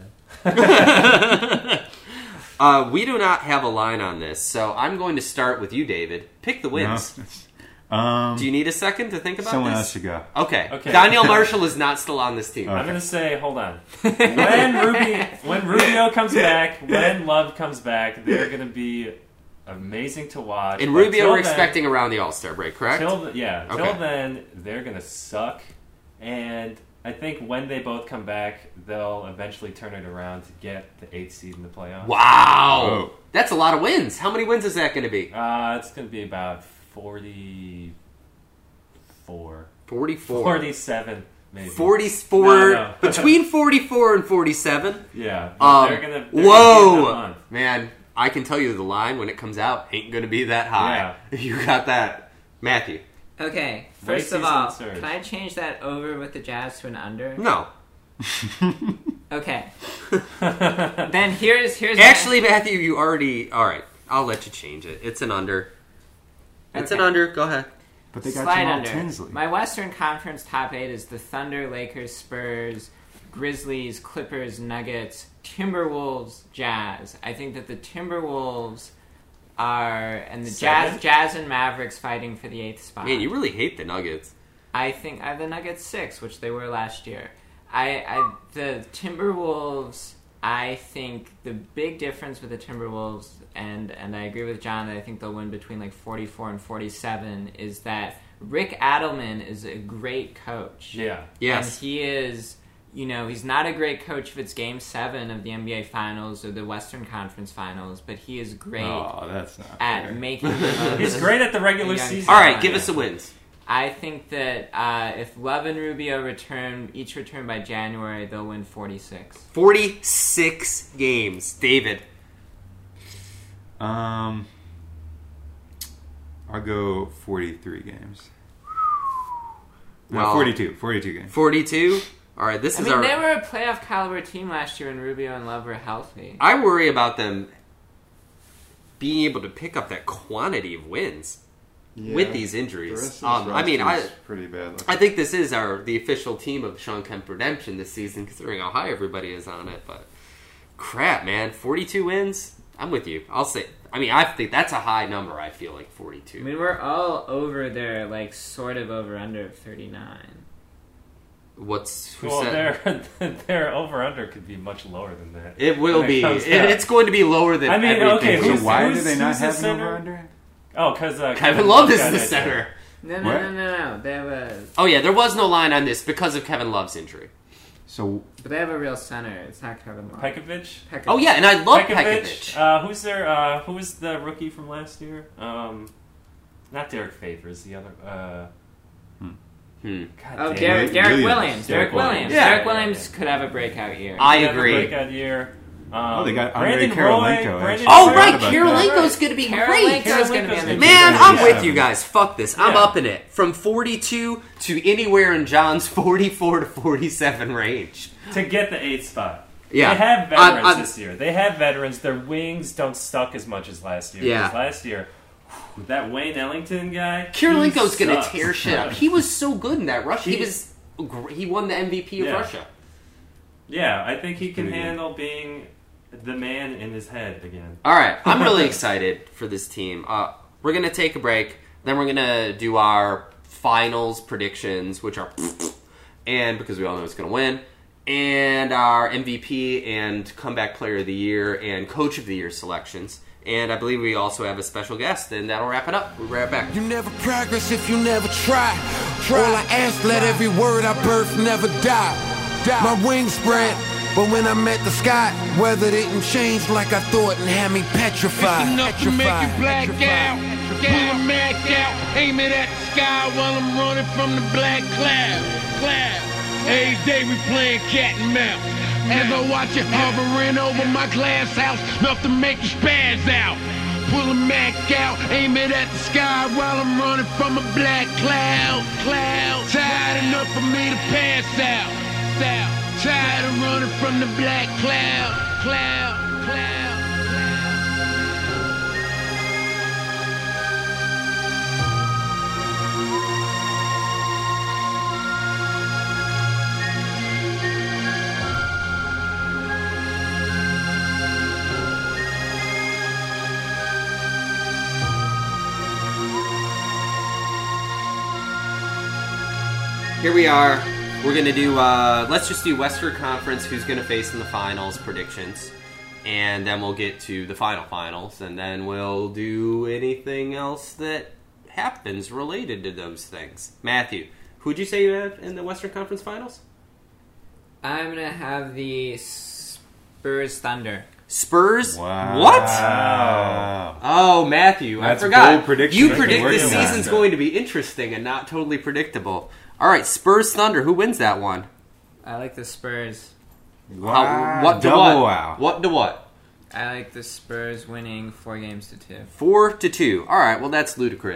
Uh, we do not have a line on this, so I'm going to start with you, David. Pick the wins. No. Um, Do you need a second to think about someone this? else should go. Okay. Okay. Daniel Marshall is not still on this team. Okay. I'm going to say, hold on. When Ruby, when Rubio comes back, when Love comes back, they're going to be amazing to watch. And But Rubio till we're then- expecting around the All-Star break, correct? Till the, yeah, Okay. till then, they're going to suck. And I think when they both come back, they'll eventually turn it around to get the eighth seed in the playoffs. Wow. Whoa. That's a lot of wins. How many wins is that going to be? Uh, it's going to be about forty-four. forty-four. forty-seven, maybe. forty-four. No, no. Between forty-four and forty-seven. Yeah. Um, they're gonna, they're whoa. Gonna be in that month. Man, I can tell you the line when it comes out ain't going to be that high. Yeah. You got that. Matthew. Okay, Late first of season all, surge. can I change that over with the Jazz to an under? No. Okay. Then here's here's my- Actually, Matthew, you already... All right, I'll let you change it. It's an under. It's Okay. an under. Go ahead. But they got slide Jamal under. Tinsley. My Western Conference top eight is the Thunder, Lakers, Spurs, Grizzlies, Clippers, Nuggets, Timberwolves, Jazz. I think that the Timberwolves are and the Jazz, Seven? Jazz and Mavericks fighting for the eighth spot. Man, you really hate the Nuggets. I think I have the Nuggets six, which they were last year. I, I the Timberwolves. I think the big difference with the Timberwolves, and and I agree with John that I think they'll win between like forty-four and forty-seven, is that Rick Adelman is a great coach. Yeah. Yes. And he is, you know, he's not a great coach if it's Game Seven of the N B A Finals or the Western Conference Finals, but he is great Oh, that's not at fair. making. He's great at the regular Young season. All right, give us the wins. I think that uh, if Love and Rubio return, each return by January, they'll win forty-six. forty-six games. David. Um, I'll go forty-three games. No, Well- forty-two. forty-two games. forty-two. All right, this I is mean, our... they were a playoff caliber team last year when Rubio and Love were healthy. I worry about them being able to pick up that quantity of wins with these The injuries. rest of this Um, I mean, I roster's pretty bad. I think this is our the official team of Sean Kemp Redemption this season, considering how high everybody is on it. But crap, man, forty-two wins. I'm with you. I'll say. I mean, I think that's a high number. I feel like I forty-two. mean, we're all over there, like, sort of over under of thirty-nine. What's who Well, said? their their over under could be much lower than that. It will when be. comes It, down. it's going to be lower than. I mean, everything. okay, So who's- why who's- do they not who's the have an center? over-under? Oh, because uh, Kevin Love is got the it. center. No, no, What? no, no, no. They have a, Oh yeah, there was no line on this because of Kevin Love's injury. So but they have a real center. It's not Kevin Love. Pekovic. Pekovic. Oh yeah, and I love Pekovic. Pekovic. Uh, who's their? Uh, who was the rookie from last year? Um, not Derek Favors. The other. Uh, Hmm. God Oh, damn Derek, it. Derek Williams. Williams. Derek Derek Williams. Williams. Yeah. Derek Williams could have a breakout year. I Have a agree. breakout year. Um, Oh, they got Andre Brandon Karolinko, Roy, actually. Brandon Oh Roy. right, about that. Karolinko's going to be great. Karolinko's going to be on the Karolinko's Man, Yeah. I'm Yeah. with you guys. Fuck this. I'm Yeah. up in it. From forty-two to anywhere in John's forty-four to forty-seven range. to get the eighth spot. Yeah. They have I'm- veterans I'm- this year. They have veterans. Their wings don't suck as much as last year. Yeah. Because last year, whew, that Wayne Ellington guy. Karolinko's he going to sucks. tear shit up. He was so good in that rush. He, He- was gr- he won the M V P of Yeah. Russia. Yeah, I think he can Pretty good. handle being the man in his head again. All right, I'm really excited for this team. Uh, we're going to take a break. Then we're going to do our finals predictions, which are and because we all know it's going to win, and our M V P and comeback player of the year and coach of the year selections. And I believe we also have a special guest, and that'll wrap it up. We'll be right back. You never progress if you never try. All I ask, let every word I birth never die. My wings spread, but when I met the sky, weather didn't change like I thought and had me petrified. It's enough to make you black out. Petrified. Pull a Mac out, aim it at the sky while I'm running from the black cloud. Cloud. Every day we playing cat and mouse. As I watch it hovering over my glass house, enough to make you spaz out. Pull a Mac out, aim it at the sky while I'm running from a black cloud. Cloud. Tired enough for me to pass out. out. Tired of running from the black cloud. Cloud. Cloud. Here we are. We're going to do, uh, let's just do Western Conference, who's going to face in the finals predictions. And then we'll get to the final finals. And then we'll do anything else that happens related to those things. Matthew, who'd you say you had in the Western Conference finals? I'm going to have the Spurs Thunder. Spurs? Wow. What? Wow. Oh, Matthew, That's I forgot. bold prediction. You That's predict been this working on season's it. going to be interesting and not totally predictable. All right, Spurs Thunder. Who wins that one? I like the Spurs. Wow. How- what to Double what? wow. What to what? I like the Spurs winning four games to two. Four to two. All right. Well, that's ludicrous.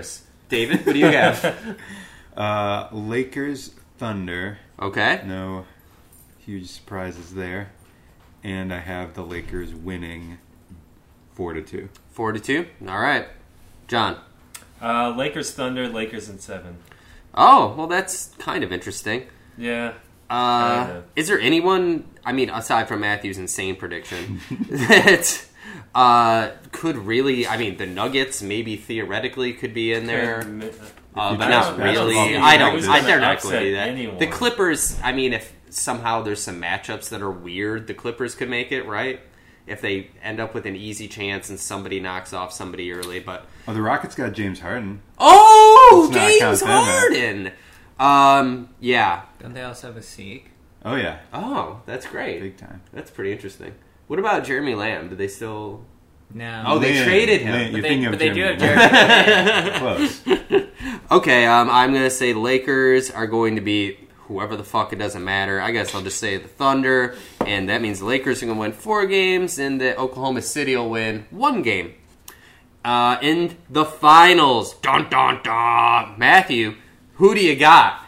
David, what do you have? Uh, Lakers, Thunder. Okay. No huge surprises there. And I have the Lakers winning four to two. Four to two. All right, John. Uh, Lakers, Thunder, Lakers in seven. Oh, well, that's kind of interesting. Yeah. Uh, Kinda. is there anyone, I mean, aside from Matthew's insane prediction, that uh, could really, I mean, the Nuggets maybe theoretically could be in there, uh, but I not don't- really. I don't I know don't, who's I, gonna they're not upset going to do that. anyone. The Clippers, I mean, if somehow there's some matchups that are weird, the Clippers could make it, right? If they end up with an easy chance and somebody knocks off somebody early, but... Oh, the Rockets got James Harden. Oh, Let's not James count them out. Harden! Um, yeah. Don't they also have a Seek? Oh, yeah. Oh, that's great. Big time. That's pretty interesting. What about Jeremy Lamb? Do they still... No. Oh, they Lin, traded him. Lin, but you're they, thinking of but they do have Jeremy Jeremy. Close. Okay, um, I'm going to say the Lakers are going to beat whoever the fuck, it doesn't matter. I guess I'll just say the Thunder, and that means the Lakers are going to win four games, and that Oklahoma City will win one game. Uh, in the finals, dun dun dun, Matthew, who do you got?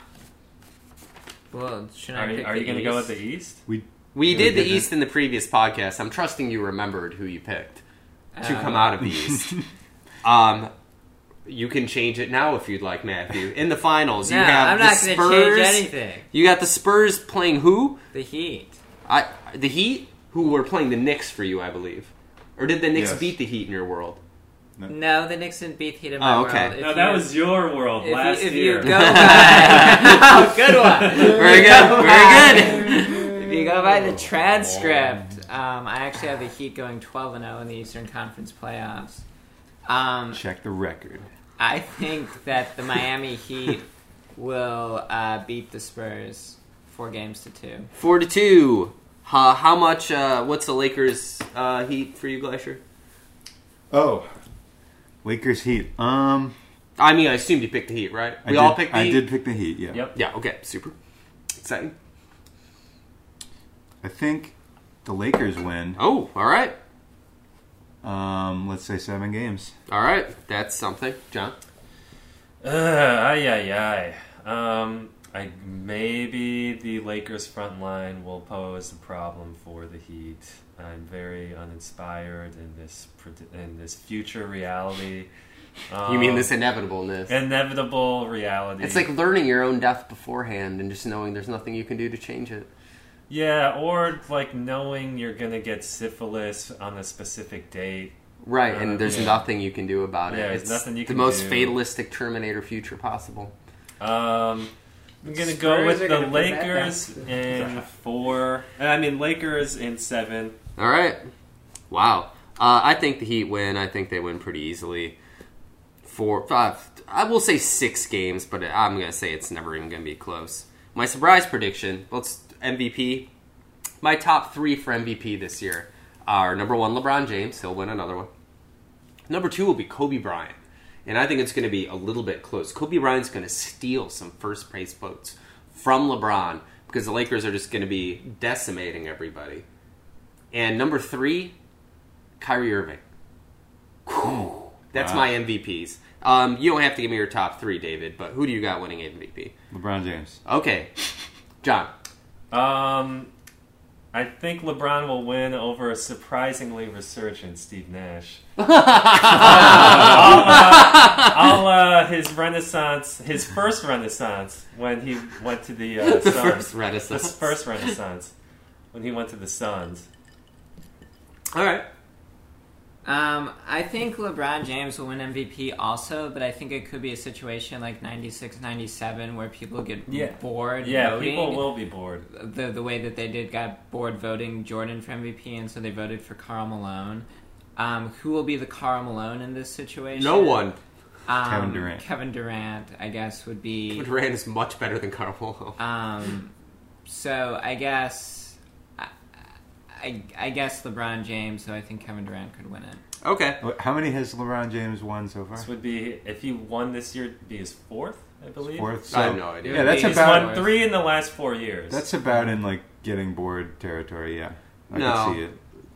Well, should I Are you, pick are the you going to go East? with the East? We We Yeah, did we the did East in the previous podcast. I'm trusting you remembered who you picked to Uh, come out of the East. um, you can change it now if you'd like, Matthew. In the finals, No, you have I'm the not going to Spurs. change anything. You got the Spurs playing who? The Heat. I the Heat, who were playing the Knicks for you, I believe. Or did the Knicks Yes. beat the Heat in your world? No, the Knicks didn't beat the Heat in my Oh, okay. world. If No, that you- was your world if last you, if year. you go by... oh, good one. Very good, very good. If you go by the transcript, um, I actually have the Heat going twelve and oh in the Eastern Conference playoffs. Um, check the record. I think that the Miami Heat will uh, beat the Spurs four games to two. Four to two. Uh, how much? Uh, what's the Lakers uh, Heat for you, Glacier? Oh, Lakers Heat. Um, I mean, I assumed you picked the Heat, right? I We did, all picked the I Heat. did pick the Heat. Yeah. Yep. Yeah. Okay. Super. Exciting. I think the Lakers win. Oh, all right. Um, let's say seven games. All right. That's something, John. Uh, ay, ay, ay. Um, I, maybe the Lakers front line will pose a problem for the Heat. I'm very uninspired in this pred- in this future reality. Um, You mean this inevitableness? inevitable reality? It's like learning your own death beforehand and just knowing there's nothing you can do to change it. yeah, or like knowing you're gonna get syphilis on a specific date. Right, Uh, and there's yeah. nothing you can do about it. Yeah, there's it's nothing you the can most do. fatalistic Terminator future possible. Um, I'm gonna Spurs go with are the gonna put that Lakers back. in four. I mean Lakers in seven. All right. Wow. Uh, I think the Heat win. I think they win pretty easily. Four, five. I will say six games, but I'm going to say it's never even going to be close. My surprise prediction, let's M V P. My top three for M V P this year are number one, LeBron James. He'll win another one. Number two will be Kobe Bryant. And I think it's going to be a little bit close. Kobe Bryant's going to steal some first place votes from LeBron because the Lakers are just going to be decimating everybody. And number three, Kyrie Irving. Whew. That's Wow. my M V Ps. Um, you don't have to give me your top three, David, but who do you got winning M V P? LeBron James. Okay. John. Um, I think LeBron will win over a surprisingly resurgent Steve Nash. I'll, uh, I'll uh, his renaissance, his first renaissance when he went to the uh, The Suns. first renaissance. His first renaissance when he went to the Suns. All right. Um, I think LeBron James will win M V P also, but I think it could be a situation like ninety-six ninety-seven where people get Yeah. bored Yeah, voting. people will be bored. The, the way that they did got bored voting Jordan for M V P, and so they voted for Karl Malone. Um, who will be the Karl Malone in this situation? No one. Um, Kevin Durant. Kevin Durant, I guess, would be... Durant is much better than Carmelo. Um, so I guess... I, I, I guess LeBron James, so I think Kevin Durant could win it. Okay. What- How many has LeBron James won so far? This would be, if he won this year, it'd be his fourth, I believe. Fourth. I have So- no idea. Yeah, that's He's He's about won three in the last four years. that's about in like getting bored territory. Yeah, I No. can see it.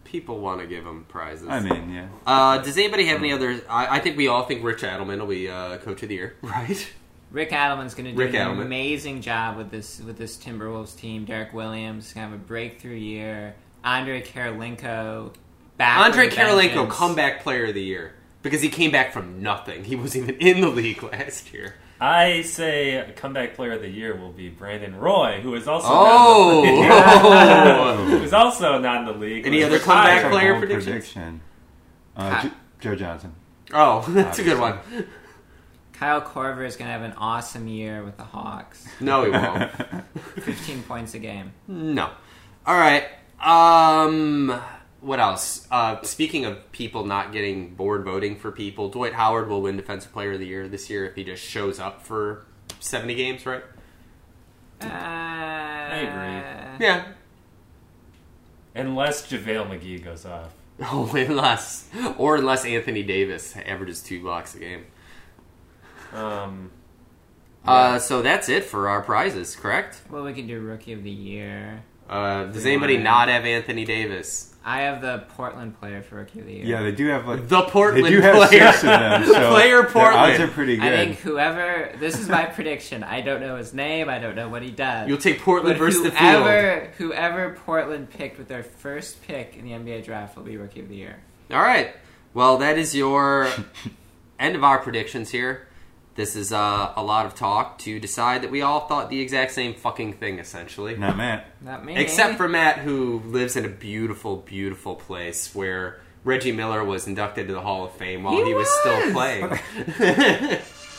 people want to give him prizes. I mean, yeah. Uh, does anybody have any other... I, I think we all think Rich Adelman will be uh, Coach of the Year, right? Rick Adelman's going to do Rick an Adelman. amazing job with this with this Timberwolves team. Derek Williams is going to have a breakthrough year. Andre Karolinko back. Andre with a Karolinko, vengeance. comeback player of the year. Because he came back from nothing. He wasn't even in the league last year. I say comeback player of the year will be Brandon Roy, who is also Oh! not in the league. Who's also not in the league. Any Who's other retired. comeback player Bold predictions? prediction. Uh, J- Joe Johnson. Oh, that's a good one. Kyle Korver is going to have an awesome year with the Hawks. No, he won't. fifteen points a game. No. All right. Um, what else? Uh, speaking of people not getting bored voting for people, Dwight Howard will win Defensive Player of the Year this year if he just shows up for seventy games, right? Uh, I agree. Yeah. Unless JaVale McGee goes off. Oh, unless or unless Anthony Davis averages two blocks a game. Um, Uh, so that's it for our prizes, correct? Well, we could do Rookie of the Year. Uh, does anybody not have Anthony Davis? I have the Portland player for Rookie of the Year. Yeah, they do have like The Portland they do have player. six of them. So Player their Portland. odds are pretty good. I think whoever... This is my prediction. I don't know his name. I don't know what he does. You'll take Portland But versus the field. whoever, whoever Portland picked with their first pick in the N B A draft will be Rookie of the Year. All right. Well, that is your end of our predictions here. This is uh, a lot of talk to decide that we all thought the exact same fucking thing, essentially. Not Matt. Not me. Except for Matt, who lives in a beautiful, beautiful place where Reggie Miller was inducted to the Hall of Fame while he, He was. was. still playing.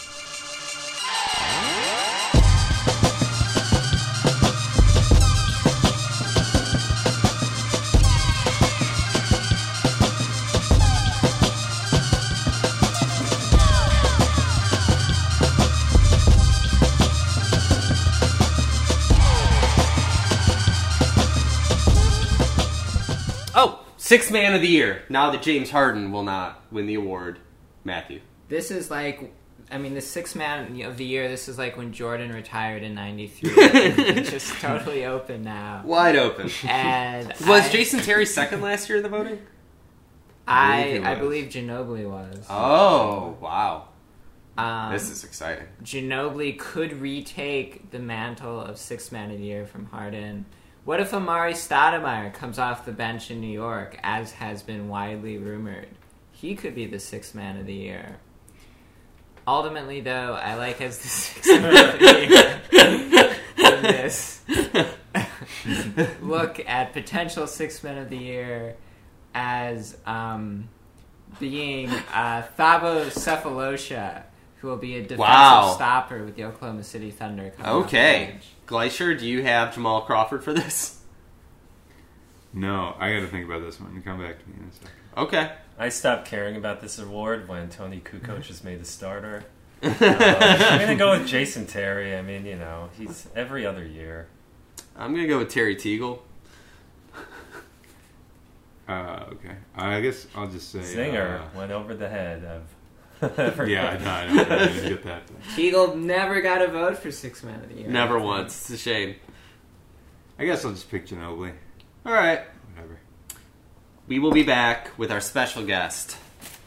Oh, sixth man of the year. Now that James Harden will not win the award. Matthew. This is like... I mean, the sixth man of the year, this is like when Jordan retired in ninety-three. It's just totally open now. Wide open. And Was I, Jason Terry second last year in the voting? I, believe he I was. believe Ginobili was. Oh, wow. Um, This is exciting. Ginobili could retake the mantle of sixth man of the year from Harden. What if Amari Stoudemire comes off the bench in New York, as has been widely rumored? He could be the sixth man of the year. Ultimately, though, I like as the sixth man of the year in this. Look at potential sixth man of the year as um, being uh, Thabo Cephalosha, who will be a defensive Wow. stopper with the Oklahoma City Thunder. coming off the Okay. bench. Glacier, do you have Jamal Crawford for this? No, I got to think about this one and come back to me in a second. Okay. I stopped caring about this award when Tony Kukoc was made the starter. Uh, I'm going to go with Jason Terry. I mean, you know, he's every other year. I'm going to go with Terry Teagle. Uh, okay. I guess I'll just say... Zinger uh, went over the head of... yeah, I know. I, know, I didn't get that. Teagle never got a vote for sixth man of the year. Never once. It's a shame. I guess I'll just pick Ginobili. All right. Whatever. We will be back with our special guest.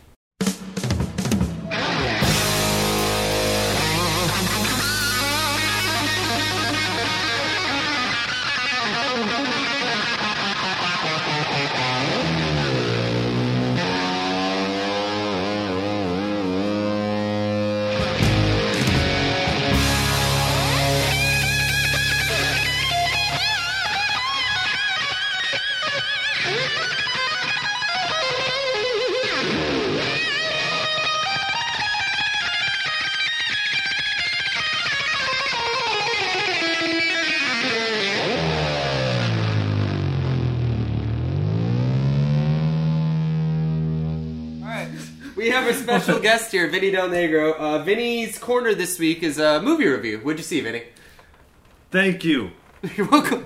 We have a special guest here, Vinny Del Negro. Uh, Vinny's corner this week is a movie review. What'd you see, Vinny? Thank you. You're welcome.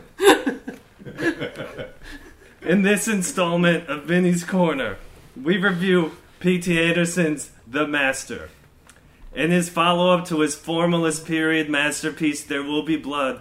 In this installment of Vinny's Corner, we review P T Anderson's The Master. In his follow-up to his formalist period masterpiece, There Will Be Blood,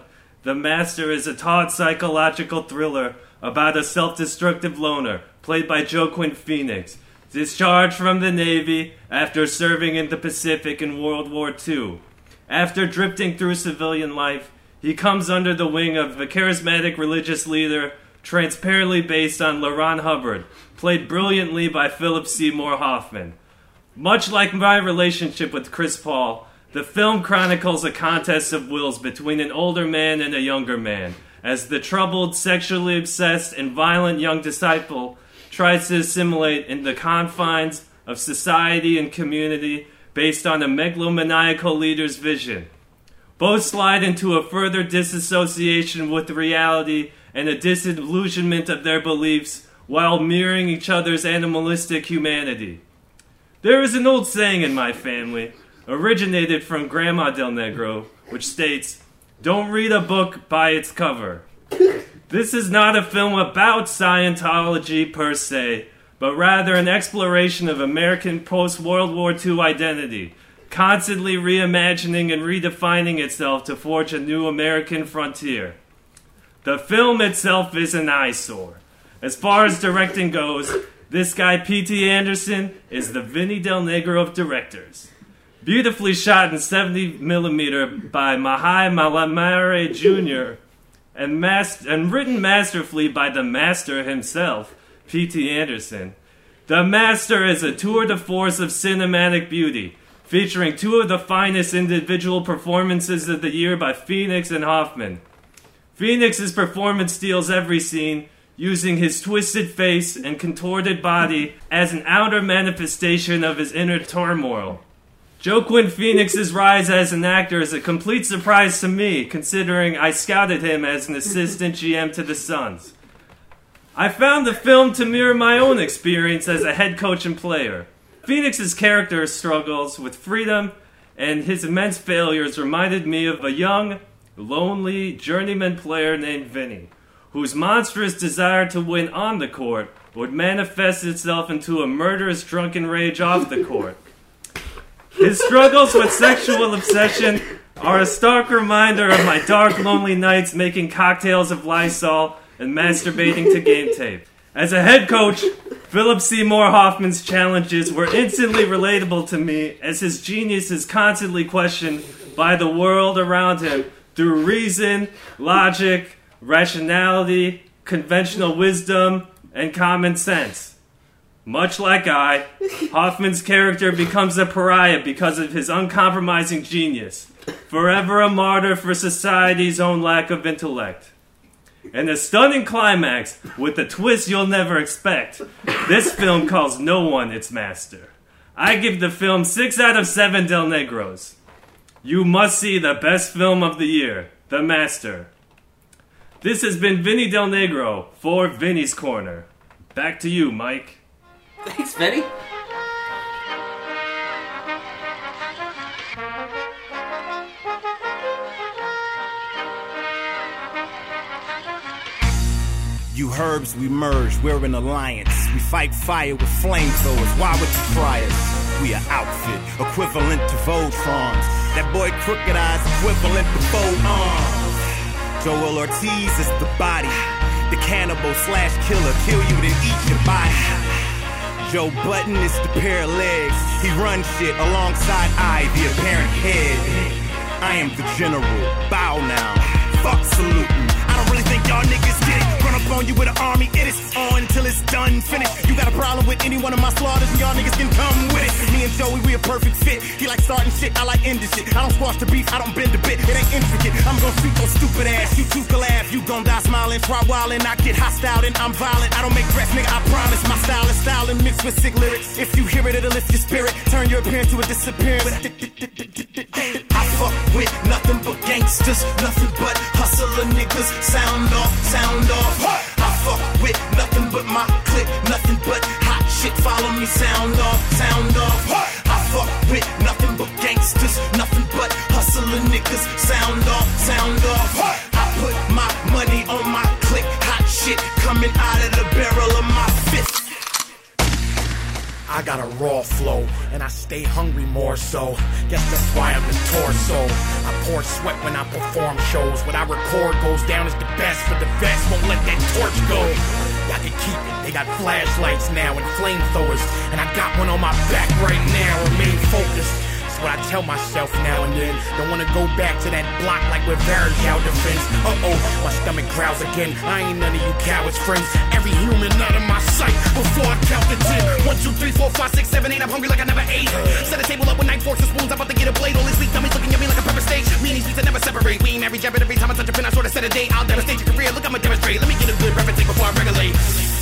The Master is a taut psychological thriller about a self-destructive loner, played by Joaquin Phoenix, discharged from the Navy after serving in the Pacific in World War Two. After drifting through civilian life, he comes under the wing of a charismatic religious leader, transparently based on LaRon Hubbard, played brilliantly by Philip Seymour Hoffman. Much like my relationship with Chris Paul, the film chronicles a contest of wills between an older man and a younger man, as the troubled, sexually obsessed, and violent young disciple tries to assimilate in the confines of society and community based on a megalomaniacal leader's vision. Both slide into a further disassociation with reality and a disillusionment of their beliefs while mirroring each other's animalistic humanity. There is an old saying in my family, originated from Grandma Del Negro, which states, "Don't read a book by its cover." This is not a film about Scientology per se, but rather an exploration of American post-World War Two identity, constantly reimagining and redefining itself to forge a new American frontier. The film itself is an eyesore. As far as directing goes, this guy P T Anderson is the Vinny Del Negro of directors. Beautifully shot in seventy millimeter by Mahai Malamare Junior and, mas- and written masterfully by the master himself, P T Anderson. The Master is a tour de force of cinematic beauty, featuring two of the finest individual performances of the year by Phoenix and Hoffman. Phoenix's performance steals every scene, using his twisted face and contorted body as an outer manifestation of his inner turmoil. Joaquin Phoenix's rise as an actor is a complete surprise to me, considering I scouted him as an assistant G M to the Suns. I found the film to mirror my own experience as a head coach and player. Phoenix's character struggles with freedom, and his immense failures reminded me of a young, lonely journeyman player named Vinny, whose monstrous desire to win on the court would manifest itself into a murderous drunken rage off the court. His struggles with sexual obsession are a stark reminder of my dark, lonely nights making cocktails of Lysol and masturbating to game tape. As a head coach, Philip Seymour Hoffman's challenges were instantly relatable to me, as his genius is constantly questioned by the world around him through reason, logic, rationality, conventional wisdom, and common sense. Much like I, Hoffman's character becomes a pariah because of his uncompromising genius, forever a martyr for society's own lack of intellect. And a stunning climax with a twist you'll never expect, this film calls no one its master. I give the film six out of seven Del Negros. You must see the best film of the year, The Master. This has been Vinny Del Negro for Vinny's Corner. Back to you, Mike. Thanks, Vinny. You herbs, we merge, we're an alliance. We fight fire with flamethrowers, why would you try us? We an outfit, equivalent to Voltrons. That boy Crooked Eye's equivalent to both arms. Joel Ortiz is the body. The cannibal slash killer, kill you then eat your body. Joe Button is the pair of legs. He runs shit alongside I, the apparent head. I am the general, bow now, fuck saluting. I don't really think y'all niggas get it. Run up on you with an army, it is on until it's done, finished. You got a problem with any one of my slaughters, and y'all niggas can come with it. Me and Joey, we a perfect fit. He like starting shit, I like ending shit. I don't squash the beef, I don't bend a bit. It ain't intricate, I'm gonna shoot your stupid ass. You two can laugh, you gon' die smiling. Try wildin', I get hostile and I'm violent. I don't make threats, nigga, I promise. My style is styling mixed with sick lyrics. If you hear it, it'll lift your spirit. Turn your appearance to a disappearance. I fuck with nothing but gangsters, nothing but hustler niggas. Sound off, sound off. I fuck with nothing but my clique, nothing but hot shit. Follow me, sound off, sound off. I fuck with nothing but gangsters, nothing but hustler niggas. Sound off, sound off. I put my money on my clique, hot shit coming out of the barrel of my fist. I got a raw flow, and I stay hungry more so. Guess that's why I'm the torso. I pour sweat when I perform shows. What I record goes down as the best, but the best won't let that torch go. Y'all can keep it. They got flashlights now and flamethrowers, and I got one on my back right now. Remain focused. What I tell myself now and then. Don't wanna go back to that block like with Varejao defense. Uh-oh, my stomach growls again. I ain't none of you cowards, friends. Every human out of my sight before I count to ten. One, two, three, four, five, six, seven, eight. I'm hungry like I never ate. Set a table up with knife, forks, and spoons. I'm about to get a blade. All this week, dummies looking at me like a pepper steak. Me and these beats I never separate. We ain't married, jab it every time I touch a pen. I sort of set a date. I'll devastate your career. Look, I'ma demonstrate. Let me get a good reference before I regulate.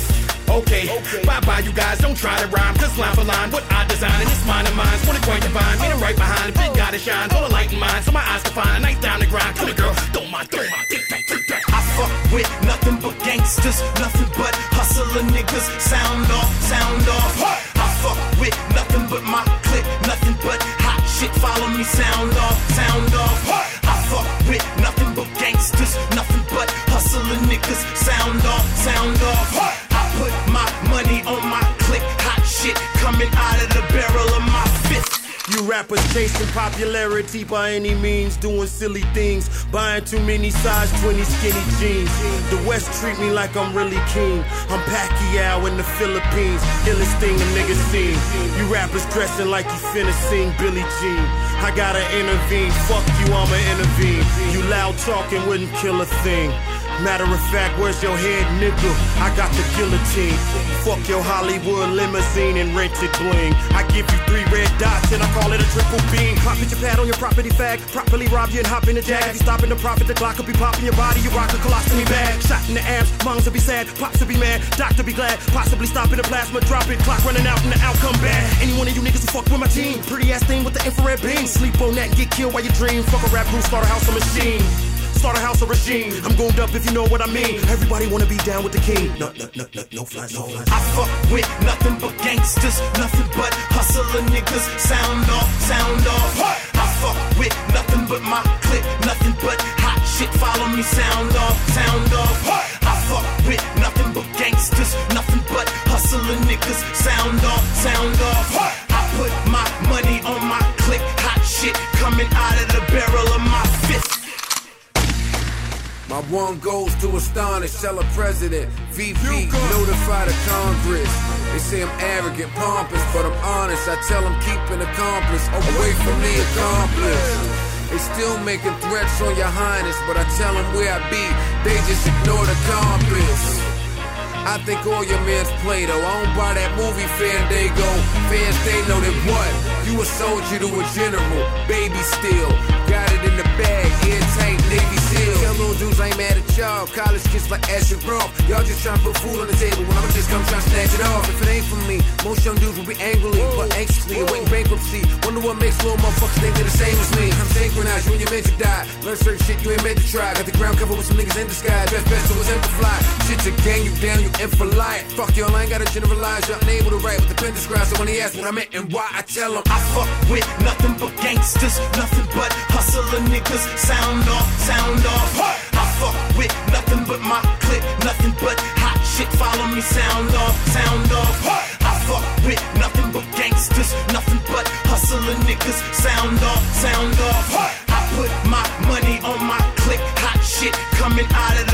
Okay, okay. Bye-bye, you guys, don't try to rhyme. Cause line for line, what I design, and it's mine and mine. What it quite divine, made it right behind. Big God it shines, all the light in mine. So my eyes can find a night down the grind. Come here, girl, don't mind, don't mind, take that, take that. I fuck with nothing but gangsters, nothing but hustler niggas. Sound off, sound off. I fuck with nothing but my clique, nothing but hot shit. Follow me, sound off, sound off. I fuck with nothing but gangsters, nothing but hustler niggas. Sound off, sound off. Put my money on my click, hot shit coming out of the barrel of my fist. You rappers chasing popularity by any means, doing silly things, buying too many size twenty skinny jeans. The West treat me like I'm really king. I'm Pacquiao in the Philippines, illest thing a nigga seen. You rappers dressing like you finna sing Billie Jean. I gotta intervene, fuck you, I'ma intervene. You loud talking wouldn't kill a thing. Matter of fact, where's your head, nigga? I got the guillotine. Fuck your Hollywood limousine and rented bling. I give you three red dots and I call it a triple beam. Pop it your pad on your property fag. Properly rob you and hop in the jag. If you stopping the profit, the Glock will be popping your body. You rock a colostomy bag. Shot in the abs, moms will be sad, pops will be mad, doctor be glad. Possibly stopping the plasma, drop it, clock running out and the outcome bad. Any one of you niggas who fuck with my team, pretty ass thing with the infrared beam. Sleep on that and get killed while you dream. Fuck a rap group, start a house, a machine. Start a house or regime. I'm gooned up if you know what I mean. Everybody wanna be down with the king. No, no, no, no, no flies, no flies. I fuck with nothing but gangsters, nothing but hustler niggas. Sound off, sound off. I fuck with nothing but my clique, nothing but hot shit. Follow me, sound off, sound off. I fuck with nothing but gangsters, nothing but hustler niggas. Sound off, sound off. I put my money on my clique, hot shit coming out of the barrel of my fist. My one goes to astonish, tell a president, V P, notify the Congress. They say I'm arrogant, pompous, but I'm honest. I tell them keep an accomplice away from the accomplice. They still making threats on your highness, but I tell them where I be, they just ignore the compass. I think all your mans play though. I don't buy that movie Fandango. Fans, they know that what? You a soldier to a general, baby still. Got it in the bag, airtight, Navy SEAL. Tell little dudes I ain't mad at y'all. College kids like Asher Roth. Y'all just trying to put food on the table when I'ma just come try to snatch it off. If it ain't for me, most young dudes will be angrily, but anxiously awaiting bankruptcy. Wonder what makes little motherfuckers think they're the same as me. I'm synchronized, you and your mentor die. Learn certain shit you ain't meant to try. Got the ground covered with some niggas in disguise. Best best to was fly. Shit to gang you down, you in for life. Fuck y'all, I ain't gotta generalize. Y'all unable to write what the pen describes. So when he asks what I meant and why, I tell him I fuck with nothing but gangsters, nothing but hustler niggas. Sound off, sound off. I fuck with nothing but my clique, nothing but hot shit. Follow me, sound off, sound off. I fuck with nothing but gangsters, nothing but hustler niggas. Sound off, sound off. I put my money on my clique, hot shit coming out of the